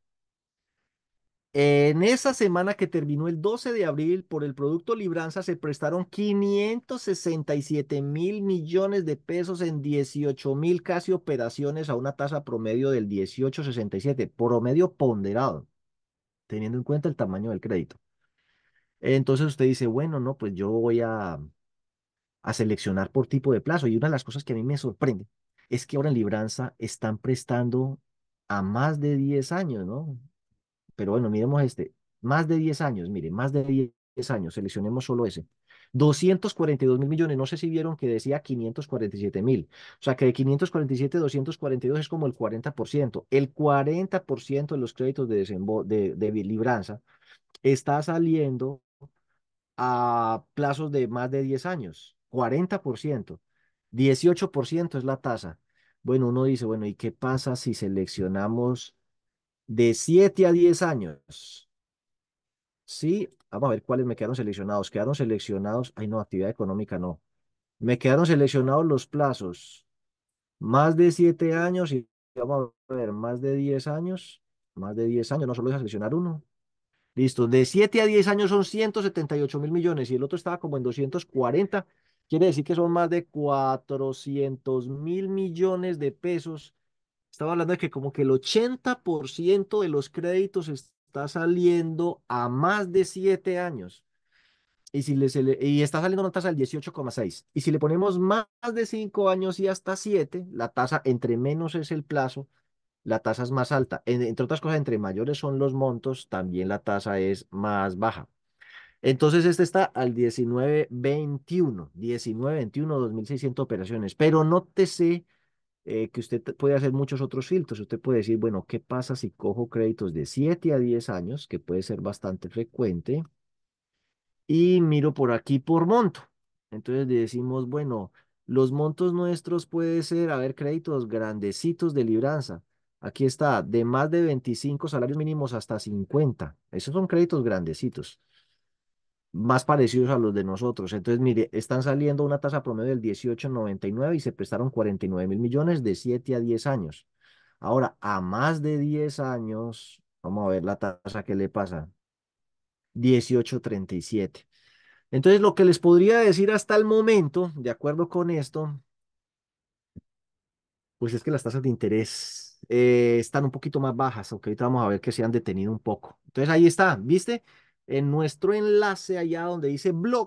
Speaker 1: En esa semana que terminó el doce de abril, por el producto Libranza se prestaron quinientos sesenta y siete mil millones de pesos en dieciocho mil casi operaciones a una tasa promedio del dieciocho coma sesenta y siete, promedio ponderado, teniendo en cuenta el tamaño del crédito. Entonces usted dice, bueno, no, pues yo voy a, a seleccionar por tipo de plazo. Y una de las cosas que a mí me sorprende es que ahora en Libranza están prestando a más de diez años, ¿no? Pero bueno, miremos este, más de diez años, mire, más de diez años, seleccionemos solo ese. doscientos cuarenta y dos mil millones, no sé si vieron que decía quinientos cuarenta y siete mil, o sea que de quinientos cuarenta y siete, doscientos cuarenta y dos es como el cuarenta por ciento. El cuarenta por ciento de los créditos de, desembo- de, de libranza está saliendo a plazos de más de diez años, cuarenta por ciento, dieciocho por ciento es la tasa. Bueno, uno dice, bueno, ¿y qué pasa si seleccionamos de siete a diez años? Sí, vamos a ver cuáles me quedaron seleccionados. Quedaron seleccionados, ay no, actividad económica no. Me quedaron seleccionados los plazos. Más de siete años y vamos a ver, más de diez años. Más de diez años, no solo es seleccionar uno. Listo, de siete a diez años son ciento setenta y ocho mil millones y el otro estaba como en doscientos cuarenta. Quiere decir que son más de cuatrocientos mil millones de pesos. Estaba hablando de que como que el ochenta por ciento de los créditos está saliendo a más de siete años. Y, si le, se le- y está saliendo una tasa del dieciocho coma seis. Y si le ponemos más de cinco años y hasta siete, la tasa, entre menos es el plazo, la tasa es más alta. En- entre otras cosas, entre mayores son los montos, también la tasa es más baja. Entonces, este está al diecinueve veintiuno, diecinueve veintiuno, dos mil seiscientas operaciones. Pero nótese eh, que usted te- puede hacer muchos otros filtros. Usted puede decir, bueno, ¿qué pasa si cojo créditos de siete a diez años, que puede ser bastante frecuente, y miro por aquí por monto? Entonces le decimos, bueno, los montos nuestros puede ser, a ver, créditos grandecitos de libranza. Aquí está, de más de veinticinco salarios mínimos hasta cincuenta. Esos son créditos grandecitos, más parecidos a los de nosotros. Entonces, mire, están saliendo una tasa promedio del dieciocho coma noventa y nueve y se prestaron cuarenta y nueve mil millones de siete a diez años. Ahora, a más de diez años, vamos a ver la tasa que le pasa, dieciocho coma treinta y siete. Entonces, lo que les podría decir hasta el momento, de acuerdo con esto, pues es que las tasas de interés eh, están un poquito más bajas, aunque ahorita vamos a ver que se han detenido un poco. Entonces, ahí está, ¿viste? En nuestro enlace allá donde dice blog,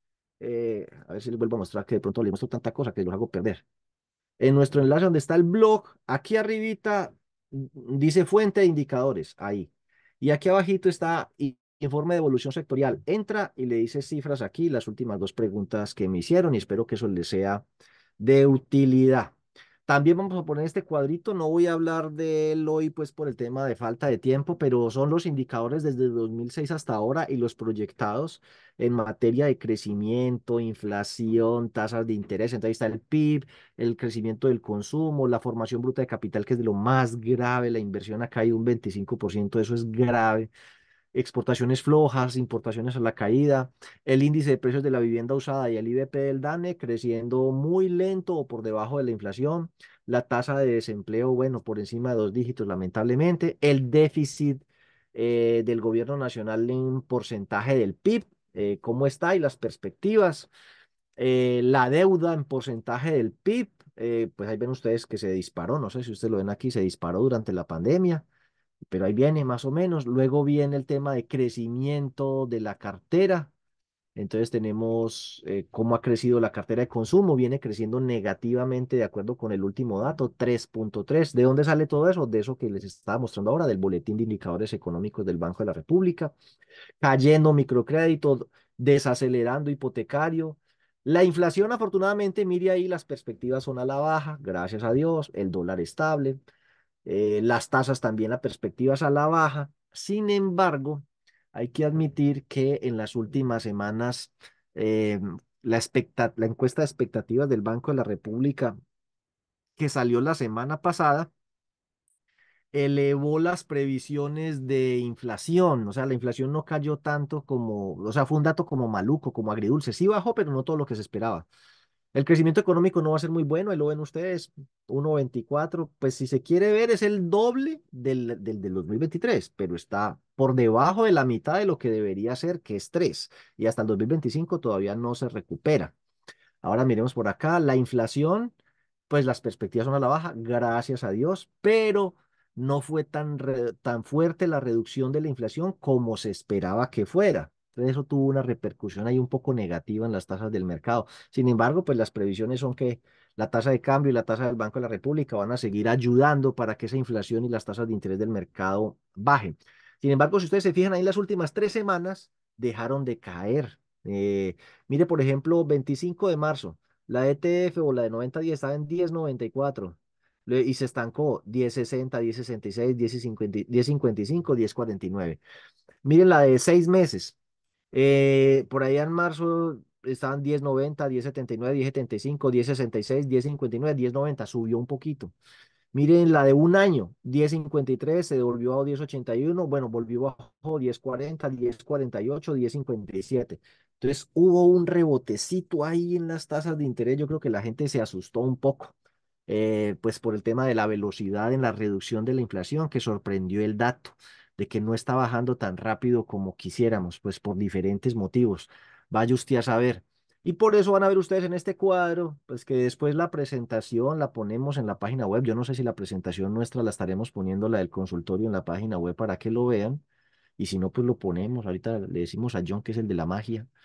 Speaker 1: eh, a ver si les vuelvo a mostrar que de pronto les muestro tanta cosa que los hago perder. En nuestro enlace donde está el blog, aquí arribita mm, dice fuente de indicadores, ahí. Y aquí abajito está i- informe de evolución sectorial. Entra y le dice cifras aquí, las últimas dos preguntas que me hicieron y espero que eso les sea de utilidad. También vamos a poner este cuadrito, no voy a hablar de él hoy pues por el tema de falta de tiempo, pero son los indicadores desde dos mil seis hasta ahora y los proyectados en materia de crecimiento, inflación, tasas de interés. Entonces ahí está el P I B, el crecimiento del consumo, la formación bruta de capital, que es de lo más grave, la inversión ha caído un veinticinco por ciento, eso es grave, exportaciones flojas, importaciones a la caída, el índice de precios de la vivienda usada y el I V P del DANE creciendo muy lento o por debajo de la inflación, la tasa de desempleo, bueno, por encima de dos dígitos, lamentablemente, el déficit eh, del gobierno nacional en porcentaje del P I B, eh, cómo está y las perspectivas, eh, la deuda en porcentaje del P I B, eh, pues ahí ven ustedes que se disparó, no sé si ustedes lo ven aquí, se disparó durante la pandemia, pero ahí viene más o menos. Luego viene el tema de crecimiento de la cartera. Entonces tenemos eh, cómo ha crecido la cartera de consumo, viene creciendo negativamente de acuerdo con el último dato, tres punto tres. ¿De dónde sale todo eso? De eso que les estaba mostrando ahora, del Boletín de Indicadores Económicos del Banco de la República, cayendo microcrédito, desacelerando hipotecario. La inflación, afortunadamente, mire ahí, las perspectivas son a la baja, gracias a Dios, el dólar estable, eh, las tasas también, las perspectivas a la baja. Sin embargo, hay que admitir que en las últimas semanas eh, la, expecta- la encuesta de expectativas del Banco de la República que salió la semana pasada elevó las previsiones de inflación, o sea, la inflación no cayó tanto como, o sea, fue un dato como maluco, como agridulce, sí bajó, pero no todo lo que se esperaba. El crecimiento económico no va a ser muy bueno, ahí lo ven ustedes, uno coma veinticuatro, pues si se quiere ver es el doble del, del, del dos mil veintitrés, pero está por debajo de la mitad de lo que debería ser, que es tres, y hasta el dos mil veinticinco todavía no se recupera. Ahora miremos por acá, la inflación, pues las perspectivas son a la baja, gracias a Dios, pero no fue tan, re- tan fuerte la reducción de la inflación como se esperaba que fuera. Entonces eso tuvo una repercusión ahí un poco negativa en las tasas del mercado. Sin embargo, pues las previsiones son que la tasa de cambio y la tasa del Banco de la República van a seguir ayudando para que esa inflación y las tasas de interés del mercado bajen. Sin embargo, si ustedes se fijan ahí, las últimas tres semanas dejaron de caer. Eh, Mire, por ejemplo, veinticinco de marzo, la E T F o la de noventa diez estaba en diez noventa y cuatro le- y se estancó diez sesenta, diez sesenta y seis, diez cincuenta, diez cincuenta y cinco, diez cuarenta y nueve. Miren la de seis meses. Eh, por allá en marzo estaban diez noventa, diez setenta y nueve, diez setenta y cinco, diez sesenta y seis, diez cincuenta y nueve, diez noventa. Subió un poquito. Miren la de un año, diez cincuenta y tres, se devolvió a diez ochenta y uno, bueno, volvió abajo diez cuarenta, diez cuarenta y ocho, diez cincuenta y siete. Entonces hubo un rebotecito ahí en las tasas de interés. Yo creo que la gente se asustó un poco, eh, pues por el tema de la velocidad en la reducción de la inflación, que sorprendió el dato de que no está bajando tan rápido como quisiéramos, pues por diferentes motivos. Vaya usted a saber. Y por eso van a ver ustedes en este cuadro, pues que después la presentación la ponemos en la página web. Yo no sé si la presentación nuestra la estaremos poniendo, la del consultorio, en la página web para que lo vean. Y si no, pues lo ponemos. Ahorita le decimos a John, que es el de la magia,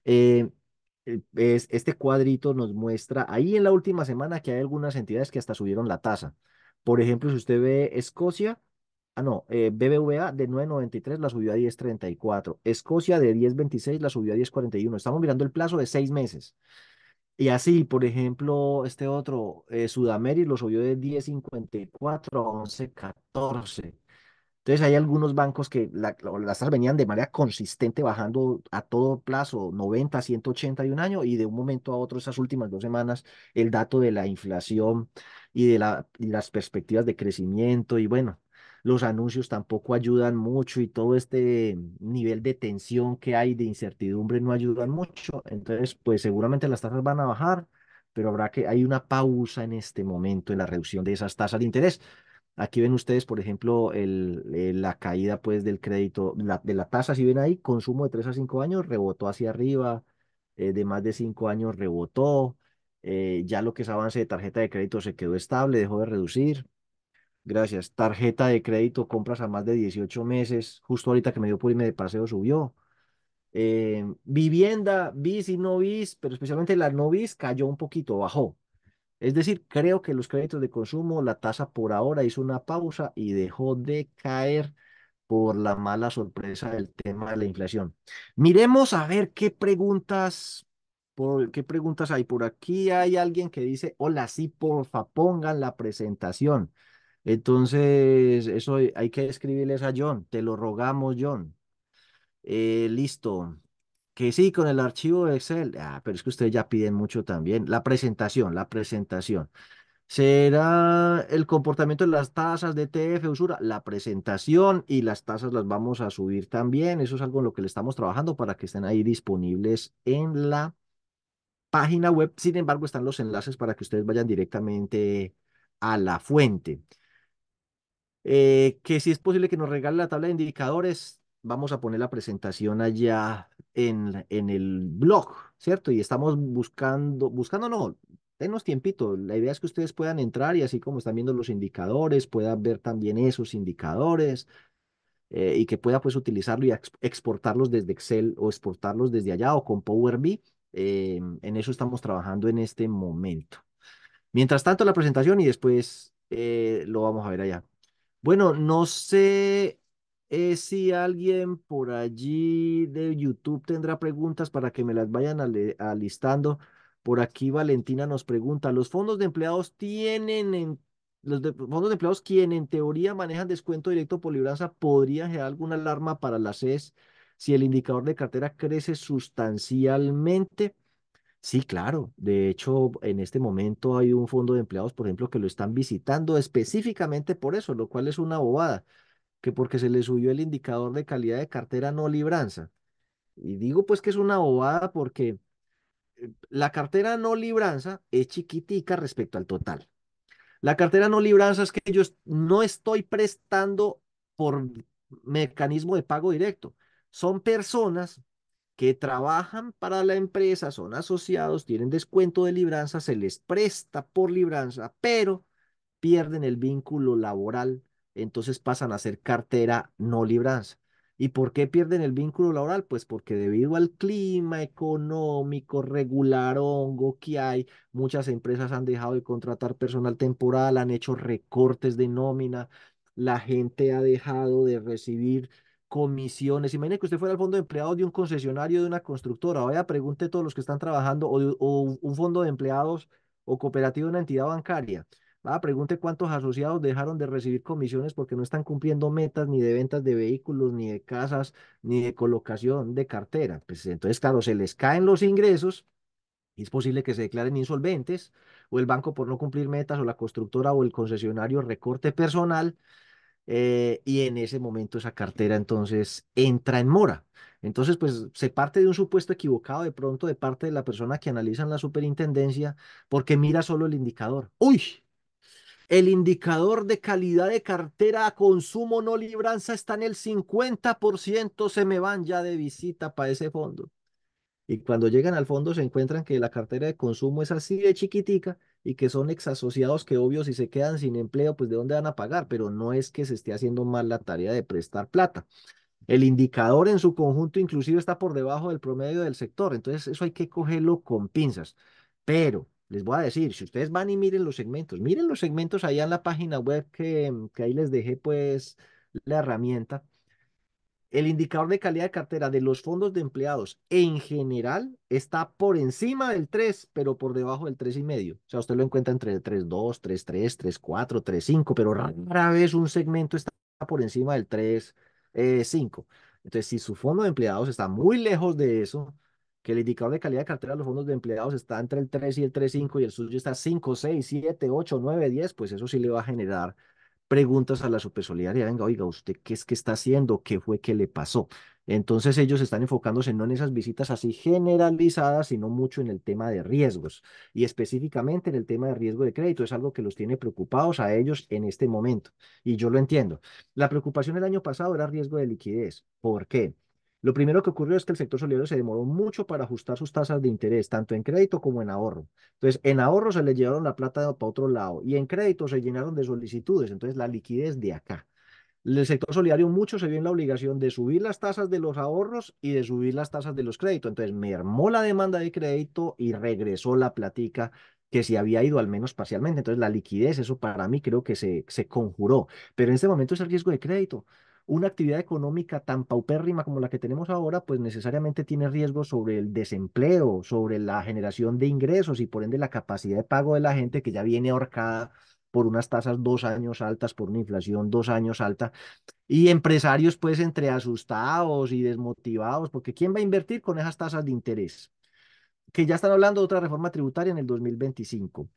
Speaker 1: Eh, eh, es, este cuadrito nos muestra ahí en la última semana que hay algunas entidades que hasta subieron la tasa. Por ejemplo, si usted ve Escocia, ah, no, eh, B B V A de nueve noventa y tres la subió a diez treinta y cuatro. Escocia de diez veintiséis la subió a diez cuarenta y uno. Estamos mirando el plazo de seis meses. Y así, por ejemplo, este otro, eh, Sudamérica lo subió de diez cincuenta y cuatro a once catorce. Entonces hay algunos bancos que la- la- las tasas venían de manera consistente bajando a todo plazo, noventa, ciento ochenta y un año, y de un momento a otro, esas últimas dos semanas, el dato de la inflación y de la, y las perspectivas de crecimiento, y bueno, los anuncios tampoco ayudan mucho, y todo este nivel de tensión que hay, de incertidumbre, no ayudan mucho. Entonces, pues seguramente las tasas van a bajar, pero habrá que, hay una pausa en este momento en la reducción de esas tasas de interés. Aquí ven ustedes, por ejemplo, el, eh, la caída pues del crédito, la- de la tasa, si ven ahí, consumo de tres a cinco años rebotó hacia arriba, eh, de más de cinco años rebotó, eh, ya lo que es avance de tarjeta de crédito se quedó estable, dejó de reducir. Gracias. Tarjeta de crédito, compras a más de dieciocho meses, justo ahorita que me dio por irme de paseo subió. Eh, vivienda, bis y no bis, pero especialmente la no bis cayó un poquito, bajó. Es decir, creo que los créditos de consumo, la tasa por ahora hizo una pausa y dejó de caer por la mala sorpresa del tema de la inflación. Miremos a ver qué preguntas, por, qué preguntas hay. Por aquí hay alguien que dice, hola, sí, porfa, pongan la presentación. Entonces, eso hay hay que escribirles a John. Te lo rogamos, John. Eh, listo. Que sí, con el archivo de Excel. Ah, pero es que ustedes ya piden mucho también. La presentación, la presentación. ¿Será el comportamiento de las tasas de T F, usura? La presentación y las tasas las vamos a subir también. Eso es algo en lo que le estamos trabajando para que estén ahí disponibles en la página web. Sin embargo, están los enlaces para que ustedes vayan directamente a la fuente. Eh, que si es posible que nos regale la tabla de indicadores, vamos a poner la presentación allá en, en el blog, ¿cierto? Y estamos buscando, buscando no, denos tiempito. La idea es que ustedes puedan entrar y así como están viendo los indicadores, puedan ver también esos indicadores, eh, y que pueda pues utilizarlo y ex- exportarlos desde Excel o exportarlos desde allá o con Power B I. Eh, en eso estamos trabajando en este momento. Mientras tanto, la presentación y después eh, lo vamos a ver allá. Bueno, no sé eh, si alguien por allí de YouTube tendrá preguntas para que me las vayan ale- alistando. Por aquí Valentina nos pregunta, ¿los fondos de empleados tienen en, los de- fondos de empleados quien en teoría manejan descuento directo por libranza, podría generar alguna alarma para la C E S si el indicador de cartera crece sustancialmente? Sí, claro. De hecho, en este momento hay un fondo de empleados, por ejemplo, que lo están visitando específicamente por eso, lo cual es una bobada, que porque se le subió el indicador de calidad de cartera no libranza. Y digo pues que es una bobada porque la cartera no libranza es chiquitica respecto al total. La cartera no libranza es que yo es- no estoy prestando por mecanismo de pago directo. Son personas que trabajan para la empresa, son asociados, tienen descuento de libranza, se les presta por libranza, pero pierden el vínculo laboral, entonces pasan a ser cartera no libranza. ¿Y por qué pierden el vínculo laboral? Pues porque debido al clima económico regular hongo que hay, muchas empresas han dejado de contratar personal temporal, han hecho recortes de nómina, la gente ha dejado de recibir comisiones. Imagine que usted fuera al fondo de empleados de un concesionario de una constructora. Vaya, pregunte a todos los que están trabajando o, de- o un fondo de empleados o cooperativa de una entidad bancaria. Ah, pregunte cuántos asociados dejaron de recibir comisiones porque no están cumpliendo metas ni de ventas de vehículos, ni de casas, ni de colocación de cartera. Pues entonces, claro, se les caen los ingresos y es posible que se declaren insolventes o el banco por no cumplir metas o la constructora o el concesionario recorte personal, eh, y en ese momento esa cartera entonces entra en mora. Entonces, pues se parte de un supuesto equivocado de pronto de parte de la persona que analiza en la superintendencia porque mira solo el indicador. ¡Uy! El indicador de calidad de cartera a consumo no libranza está en el cincuenta por ciento, se me van ya de visita para ese fondo. Y cuando llegan al fondo se encuentran que la cartera de consumo es así de chiquitica y que son exasociados que obvio si se quedan sin empleo, pues de dónde van a pagar, pero no es que se esté haciendo mal la tarea de prestar plata. El indicador en su conjunto inclusive está por debajo del promedio del sector, entonces eso hay que cogerlo con pinzas. Pero les voy a decir, si ustedes van y miren los segmentos, miren los segmentos allá en la página web que, que ahí les dejé pues la herramienta. El indicador de calidad de cartera de los fondos de empleados en general está por encima del tres, pero por debajo del tres y medio. O sea, usted lo encuentra entre el tres punto dos, tres punto tres, tres punto cuatro, tres punto cinco, pero rara vez un segmento está por encima del tres punto cinco. Entonces, si su fondo de empleados está muy lejos de eso, que el indicador de calidad de cartera de los fondos de empleados está entre el tres y el tres punto cinco y el suyo está cinco, seis, siete, ocho, nueve, diez, pues eso sí le va a generar preguntas a la supersolidaria, venga, oiga, ¿usted qué es que está haciendo? ¿Qué fue que le pasó? Entonces ellos están enfocándose no en esas visitas así generalizadas, sino mucho en el tema de riesgos y específicamente en el tema de riesgo de crédito. Es algo que los tiene preocupados a ellos en este momento y yo lo entiendo. La preocupación el año pasado era riesgo de liquidez. ¿Por qué? Lo primero que ocurrió es que el sector solidario se demoró mucho para ajustar sus tasas de interés, tanto en crédito como en ahorro. Entonces, en ahorro se le llevaron la plata para otro lado y en crédito se llenaron de solicitudes. Entonces, la liquidez de acá. El sector solidario mucho se vio en la obligación de subir las tasas de los ahorros y de subir las tasas de los créditos. Entonces, mermó la demanda de crédito y regresó la platica que se había ido al menos parcialmente. Entonces, la liquidez, eso para mí creo que se, se conjuró. Pero en este momento es el riesgo de crédito. Una actividad económica tan paupérrima como la que tenemos ahora, pues necesariamente tiene riesgos sobre el desempleo, sobre la generación de ingresos y por ende la capacidad de pago de la gente que ya viene ahorcada por unas tasas dos años altas, por una inflación dos años alta, y empresarios pues entre asustados y desmotivados, porque ¿quién va a invertir con esas tasas de interés? Que ya están hablando de otra reforma tributaria en el dos mil veinticinco,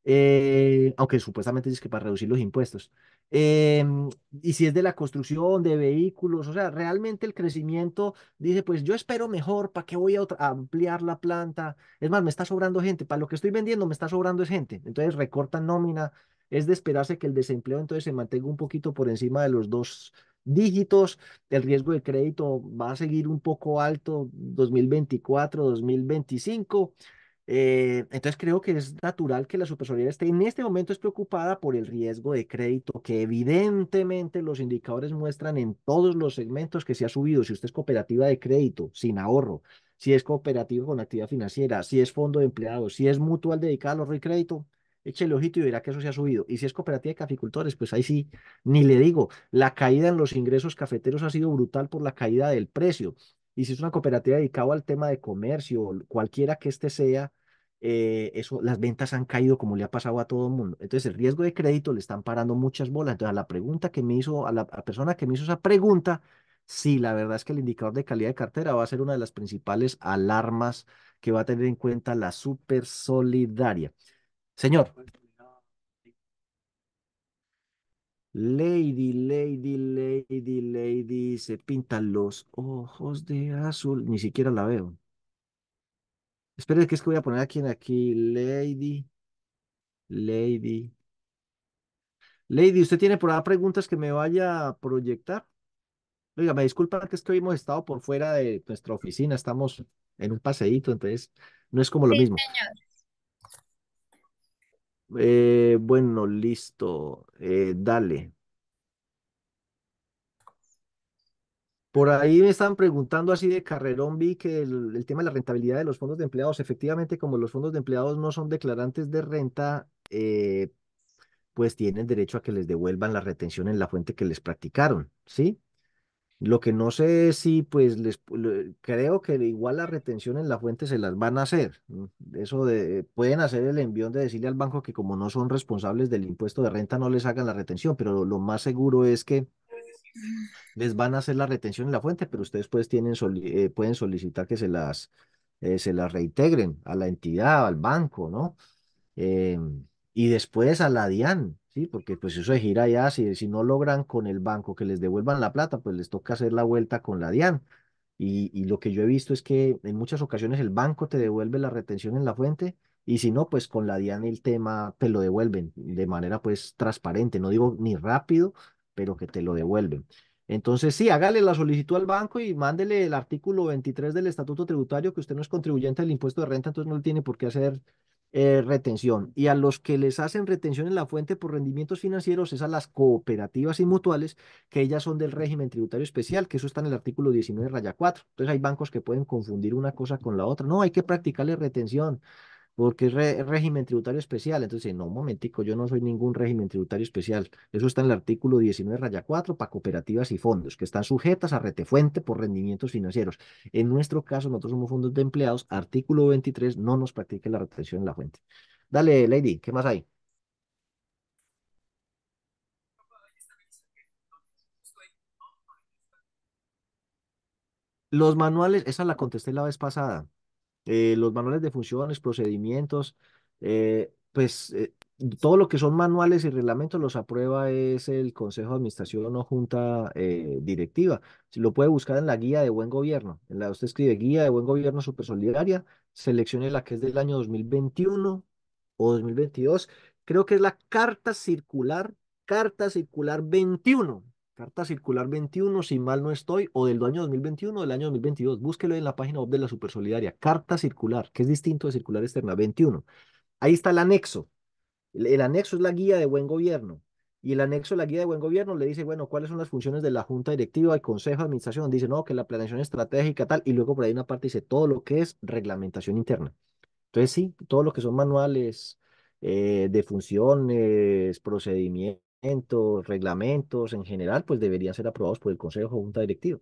Speaker 1: eh, aunque supuestamente es que para reducir los impuestos. Em, y si es de la construcción, de vehículos, o sea, realmente el crecimiento dice, pues yo espero mejor, ¿para qué voy a, otra- a ampliar la planta? Es más, me está sobrando gente, para lo que estoy vendiendo me está sobrando es gente. Entonces recortan nómina, es de esperarse que el desempleo entonces se mantenga un poquito por encima de los dos dígitos. El riesgo de crédito va a seguir un poco alto dos mil veinticuatro, dos mil veinticinco. Eh, entonces creo que es natural que la supersolidaria esté en este momento es preocupada por el riesgo de crédito que evidentemente los indicadores muestran en todos los segmentos que se ha subido. Si usted es cooperativa de crédito sin ahorro, si es cooperativa con actividad financiera, si es fondo de empleados, si es mutual dedicada al ahorro y crédito, échele ojito y verá que eso se ha subido. Y si es cooperativa de caficultores, pues ahí sí, ni le digo, la caída en los ingresos cafeteros ha sido brutal por la caída del precio. Y si es una cooperativa dedicada al tema de comercio, cualquiera que este sea, eh, eso, las ventas han caído como le ha pasado a todo el mundo. Entonces, el riesgo de crédito le están parando muchas bolas. Entonces, a la pregunta que me hizo, a la, a la persona que me hizo esa pregunta, sí, la verdad es que el indicador de calidad de cartera va a ser una de las principales alarmas que va a tener en cuenta la super solidaria. Señor. Lady, lady, lady, lady, se pintan los ojos de azul. Ni siquiera la veo. Espere, que es que voy a poner aquí en aquí. Lady, lady. Lady, ¿usted tiene por ahí preguntas que me vaya a proyectar? Oiga, me disculpa que es que hoy hemos estado por fuera de nuestra oficina. Estamos en un paseíto, entonces no es como lo
Speaker 2: Sí,
Speaker 1: mismo.
Speaker 2: señor.
Speaker 1: Eh, bueno, listo. Eh, dale. Por ahí me estaban preguntando así de carrerón, vi que el, el tema de la rentabilidad de los fondos de empleados, efectivamente, como los fondos de empleados no son declarantes de renta, eh, pues tienen derecho a que les devuelvan la retención en la fuente que les practicaron, ¿sí? Lo que no sé es si, pues, les le- creo que igual la retención en la fuente se las van a hacer. ¿No? Eso de, pueden hacer el envión de decirle al banco que como no son responsables del impuesto de renta, no les hagan la retención, pero lo más seguro es que les van a hacer la retención en la fuente, pero ustedes pues tienen soli- eh, pueden solicitar que se las, eh, se las reintegren a la entidad, al banco, ¿no? Eh, y después a la DIAN, ¿sí? Porque pues eso de gira ya, si, si no logran con el banco que les devuelvan la plata, pues les toca hacer la vuelta con la DIAN. Y, y lo que yo he visto es que en muchas ocasiones el banco te devuelve la retención en la fuente y si no, pues con la DIAN el tema te lo devuelven de manera pues transparente, no digo ni rápido, pero que te lo devuelven. Entonces, sí, hágale la solicitud al banco y mándele el artículo veintitrés del Estatuto Tributario que usted no es contribuyente del impuesto de renta, entonces no tiene por qué hacer eh, retención. Y a los que les hacen retención en la fuente por rendimientos financieros es a las cooperativas y mutuales, que ellas son del régimen tributario especial, que eso está en el artículo diecinueve raya cuatro. Entonces hay bancos que pueden confundir una cosa con la otra. No, hay que practicarle retención porque es re- régimen tributario especial. Entonces, no, un momentico, yo no soy ningún régimen tributario especial. Eso está en el artículo diecinueve raya cuatro para cooperativas y fondos, que están sujetas a retefuente por rendimientos financieros. En nuestro caso, nosotros somos fondos de empleados, artículo veintitrés, no nos practique la retención en la fuente. Dale, Lady, ¿qué más hay? Los manuales, esa la contesté la vez pasada. Eh, los manuales de funciones, procedimientos, eh, pues eh, todo lo que son manuales y reglamentos los aprueba es el Consejo de Administración o Junta eh, Directiva. Si lo puede buscar en la guía de buen gobierno, en la usted escribe guía de buen gobierno supersolidaria, seleccione la que es del año dos mil veintiuno o dos mil veintidós. Creo que es la carta circular, carta circular veintiuno. Carta circular veintiuno, si mal no estoy, o del año dos mil veintiuno o del año dos mil veintidós. Búsquelo en la página web de la Supersolidaria. Carta circular, que es distinto de circular externa, veintiuno. Ahí está el anexo. El, el anexo es la guía de buen gobierno. Y el anexo de la guía de buen gobierno le dice, bueno, cuáles son las funciones de la Junta Directiva y Consejo de Administración. Dice, no, que la planeación estratégica, tal. Y luego por ahí una parte dice todo lo que es reglamentación interna. Entonces, sí, todo lo que son manuales eh, de funciones, procedimientos, reglamentos en general, pues deberían ser aprobados por el Consejo o Junta Directiva.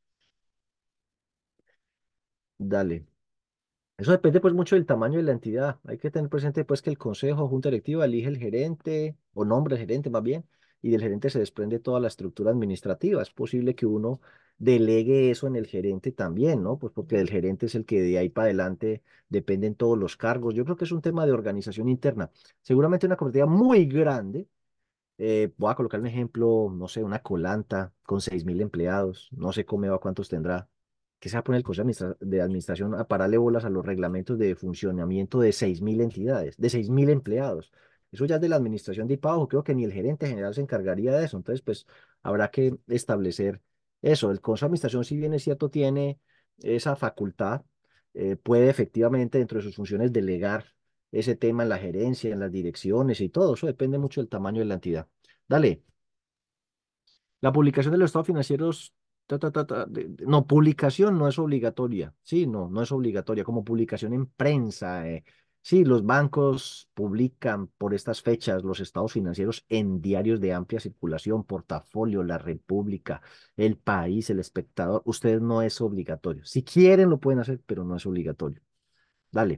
Speaker 1: Dale. Eso depende pues mucho del tamaño de la entidad. Hay que tener presente pues que el consejo o junta directiva elige el gerente o nombra el gerente más bien y del gerente se desprende toda la estructura administrativa. Es posible que uno delegue eso en el gerente también, ¿no? Pues porque el gerente es el que de ahí para adelante dependen todos los cargos. Yo creo que es un tema de organización interna. Seguramente una cooperativa muy grande, eh, voy a colocar un ejemplo, no sé, una Colanta con seis mil empleados, no sé cómo va, cuántos tendrá. ¿Qué se va a poner el Consejo de Administra- de Administración a pararle bolas a los reglamentos de funcionamiento de seis mil entidades, de seis mil empleados? Eso ya es de la administración de I P A O, creo que ni el gerente general se encargaría de eso. Entonces, pues habrá que establecer eso. El Consejo de Administración, si bien es cierto, tiene esa facultad, eh, puede efectivamente dentro de sus funciones delegar ese tema en la gerencia, en las direcciones y todo. Eso depende mucho del tamaño de la entidad. Dale, la publicación de los estados financieros, ta, ta, ta, ta, de- de- no, publicación no es obligatoria. Sí, no, no es obligatoria. Como publicación en prensa. eh, Sí, los bancos publican por estas fechas los estados financieros en diarios de amplia circulación, Portafolio, La República, El País, El Espectador. Ustedes no es obligatorio. Si quieren lo pueden hacer, pero no es obligatorio. Dale.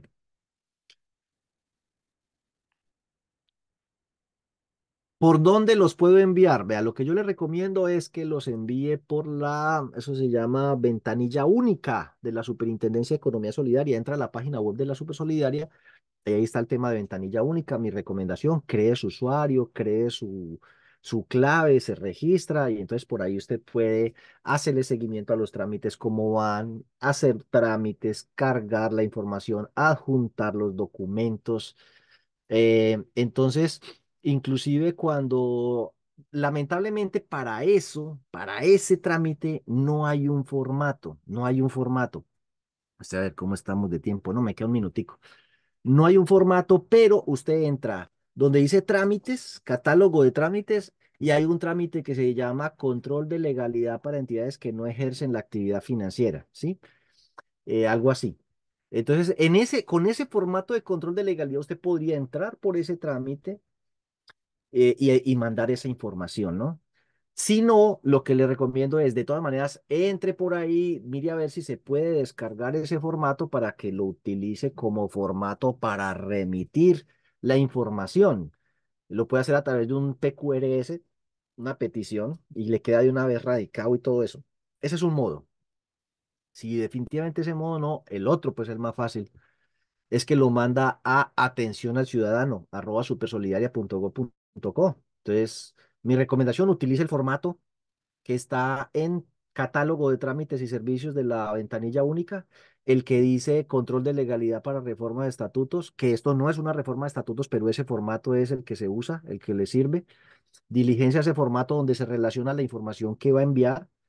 Speaker 1: ¿Por dónde los puedo enviar? Vea, lo que yo le recomiendo es que los envíe por la, eso se llama ventanilla única de la Superintendencia de Economía Solidaria. Entra a la página web de la Supersolidaria y ahí está el tema de ventanilla única. Mi recomendación, cree su usuario, cree su, su clave, se registra y entonces por ahí usted puede hacerle seguimiento a los trámites, cómo van, hacer trámites, cargar la información, adjuntar los documentos. Eh, entonces, inclusive cuando, lamentablemente para eso, para ese trámite, no hay un formato, no hay un formato. O sea, a ver cómo estamos de tiempo, no, me queda un minutico. No hay un formato, pero usted entra donde dice trámites, catálogo de trámites, y hay un trámite que se llama control de legalidad para entidades que no ejercen la actividad financiera, ¿sí? Eh, algo así. Entonces, en ese, con ese formato de control de legalidad, usted podría entrar por ese trámite eh, y, y mandar esa información, ¿no? Si no, lo que le recomiendo es, de todas maneras, entre por ahí, mire a ver si se puede descargar ese formato para que lo utilice como formato para remitir la información. Lo puede hacer a través de un P Q R S, una petición, y le queda de una vez radicado y todo eso. Ese es un modo. Si definitivamente ese modo no, el otro pues es el más fácil es que lo manda a atención al ciudadano, arroba supersolidaria punto gob punto co. Entonces, mi recomendación, utilice el formato que está en catálogo de trámites y servicios de la ventanilla única, el que dice control de legalidad para reforma de estatutos, que esto no es una reforma de estatutos, pero ese formato es el que se usa, el que le sirve. Diligencia ese formato donde se relaciona la información que va a enviar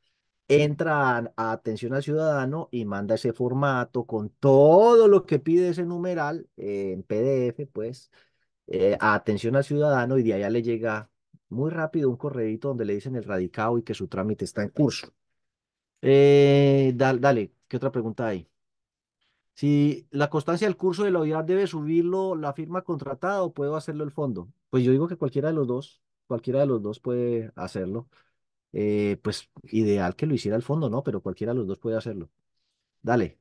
Speaker 1: entra a, a atención al ciudadano y manda ese formato con todo lo que pide ese numeral eh, en P D F, pues, eh, a atención al ciudadano y de allá le llega muy rápido un correíto donde le dicen el radicado y que su trámite está en curso. Eh, dal- dale, ¿qué otra pregunta hay? Si la constancia del curso de la unidad debe subirlo la firma contratada o puedo hacerlo el fondo. Pues yo digo que cualquiera de los dos, cualquiera de los dos puede hacerlo. Eh, pues ideal que lo hiciera el fondo, ¿no? Pero cualquiera de los dos puede hacerlo. Dale.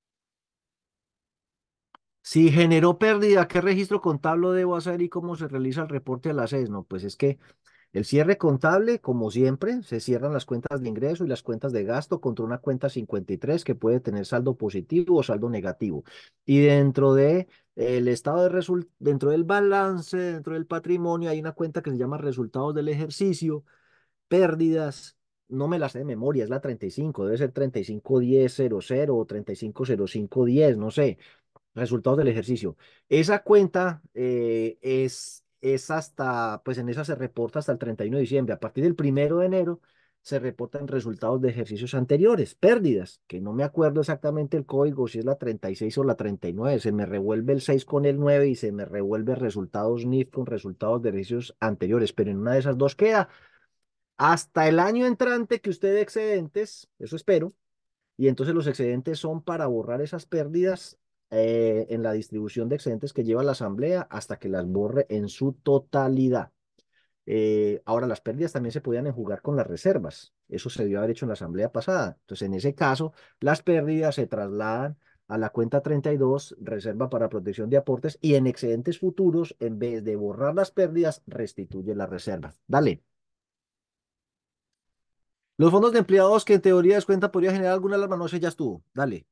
Speaker 1: Si generó pérdida, ¿qué registro contable debo hacer y cómo se realiza el reporte a la S E S? No, pues es que el cierre contable, como siempre, se cierran las cuentas de ingreso y las cuentas de gasto contra una cuenta cincuenta y tres que puede tener saldo positivo o saldo negativo. Y dentro de el estado de result dentro del balance, dentro del patrimonio, hay una cuenta que se llama resultados del ejercicio, pérdidas. No me la sé de memoria, es la treinta y cinco, debe ser treinta y cinco diez cero cero o treinta y cinco cero cinco diez, no sé. Resultados del ejercicio. Esa cuenta eh, es, es hasta, pues en esa se reporta hasta el treinta y uno de diciembre. A partir del primero de enero se reportan resultados de ejercicios anteriores, pérdidas, que no me acuerdo exactamente el código, si es la treinta y seis o la treinta y nueve. Se me revuelve el seis con el nueve y se me revuelve resultados N I F con resultados de ejercicios anteriores, pero en una de esas dos queda. Hasta el año entrante que usted dé excedentes, eso espero, y entonces los excedentes son para borrar esas pérdidas eh, en la distribución de excedentes que lleva la asamblea hasta que las borre en su totalidad. Eh, ahora, las pérdidas también se podían enjugar con las reservas. Eso se debió haber hecho en la asamblea pasada. Entonces, en ese caso, las pérdidas se trasladan a la cuenta treinta y dos, reserva para protección de aportes, y en excedentes futuros, en vez de borrar las pérdidas, restituye la reserva. Dale. Los fondos de empleados que en teoría descuenta podría generar alguna alarma, no sé, ya estuvo. Dale.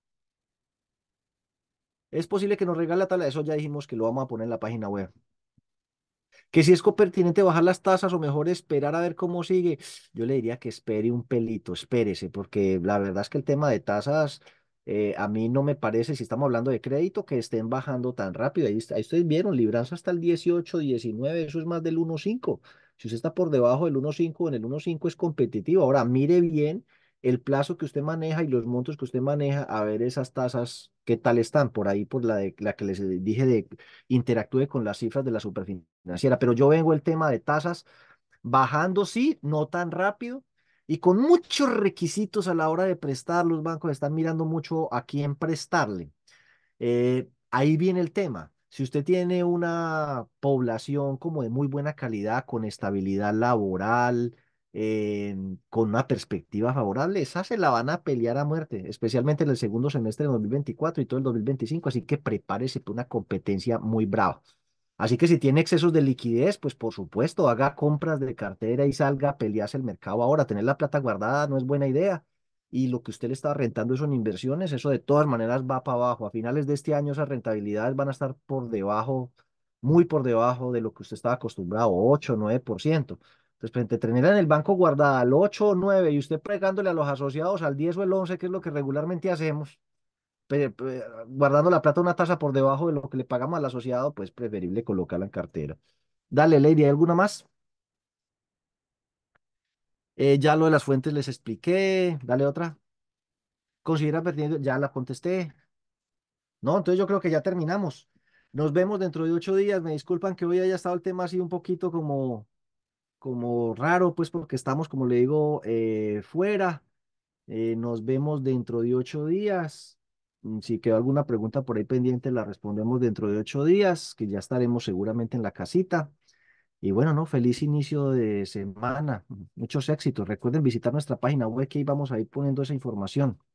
Speaker 1: Es posible que nos regale la tabla, eso ya dijimos que lo vamos a poner en la página web. Que si es pertinente bajar las tasas o mejor esperar a ver cómo sigue, yo le diría que espere un pelito, espérese, porque la verdad es que el tema de tasas eh, a mí no me parece, si estamos hablando de crédito, que estén bajando tan rápido. Ahí, está- ahí ustedes vieron, libranza hasta el dieciocho, diecinueve, eso es más del uno coma cinco. Si usted está por debajo del uno coma cinco, en el uno coma cinco es competitivo. Ahora, mire bien el plazo que usted maneja y los montos que usted maneja, a ver esas tasas, qué tal están por ahí, por la, de, la que les dije de interactúe con las cifras de la superfinanciera. Pero yo vengo el tema de tasas bajando, sí, no tan rápido y con muchos requisitos a la hora de prestar. Los bancos están mirando mucho a quién prestarle. Eh, ahí viene el tema. Si usted tiene una población como de muy buena calidad, con estabilidad laboral, eh, con una perspectiva favorable, esa se la van a pelear a muerte, especialmente en el segundo semestre de dos mil veinticuatro y todo el dos mil veinticinco, así que prepárese para una competencia muy brava. Así que si tiene excesos de liquidez, pues por supuesto, haga compras de cartera y salga a pelearse el mercado ahora. Tener la plata guardada no es buena idea, y lo que usted le está rentando son inversiones, eso de todas maneras va para abajo. A finales de este año esas rentabilidades van a estar por debajo, muy por debajo de lo que usted estaba acostumbrado, ocho, nueve por ciento. Entonces, pues, entre tenerla en el banco guardada al ocho o nueve y usted pregándole a los asociados al diez o el once, que es lo que regularmente hacemos, pe- pe- guardando la plata a una tasa por debajo de lo que le pagamos al asociado, pues preferible colocarla en cartera. Dale, Lady, ¿hay alguna más? Eh, ya lo de las fuentes les expliqué. Dale otra. Considera pertinente, ya la contesté. No, entonces yo creo que ya terminamos. Nos vemos dentro de ocho días. Me disculpan que hoy haya estado el tema así un poquito como, como raro, pues porque estamos, como le digo, eh, fuera. Eh, nos vemos dentro de ocho días. Mm, Si quedó alguna pregunta por ahí pendiente, la respondemos dentro de ocho días, que ya estaremos seguramente en la casita. Y bueno, ¿no? Feliz inicio de semana. Muchos éxitos. Recuerden visitar nuestra página web, que ahí vamos a ir poniendo esa información.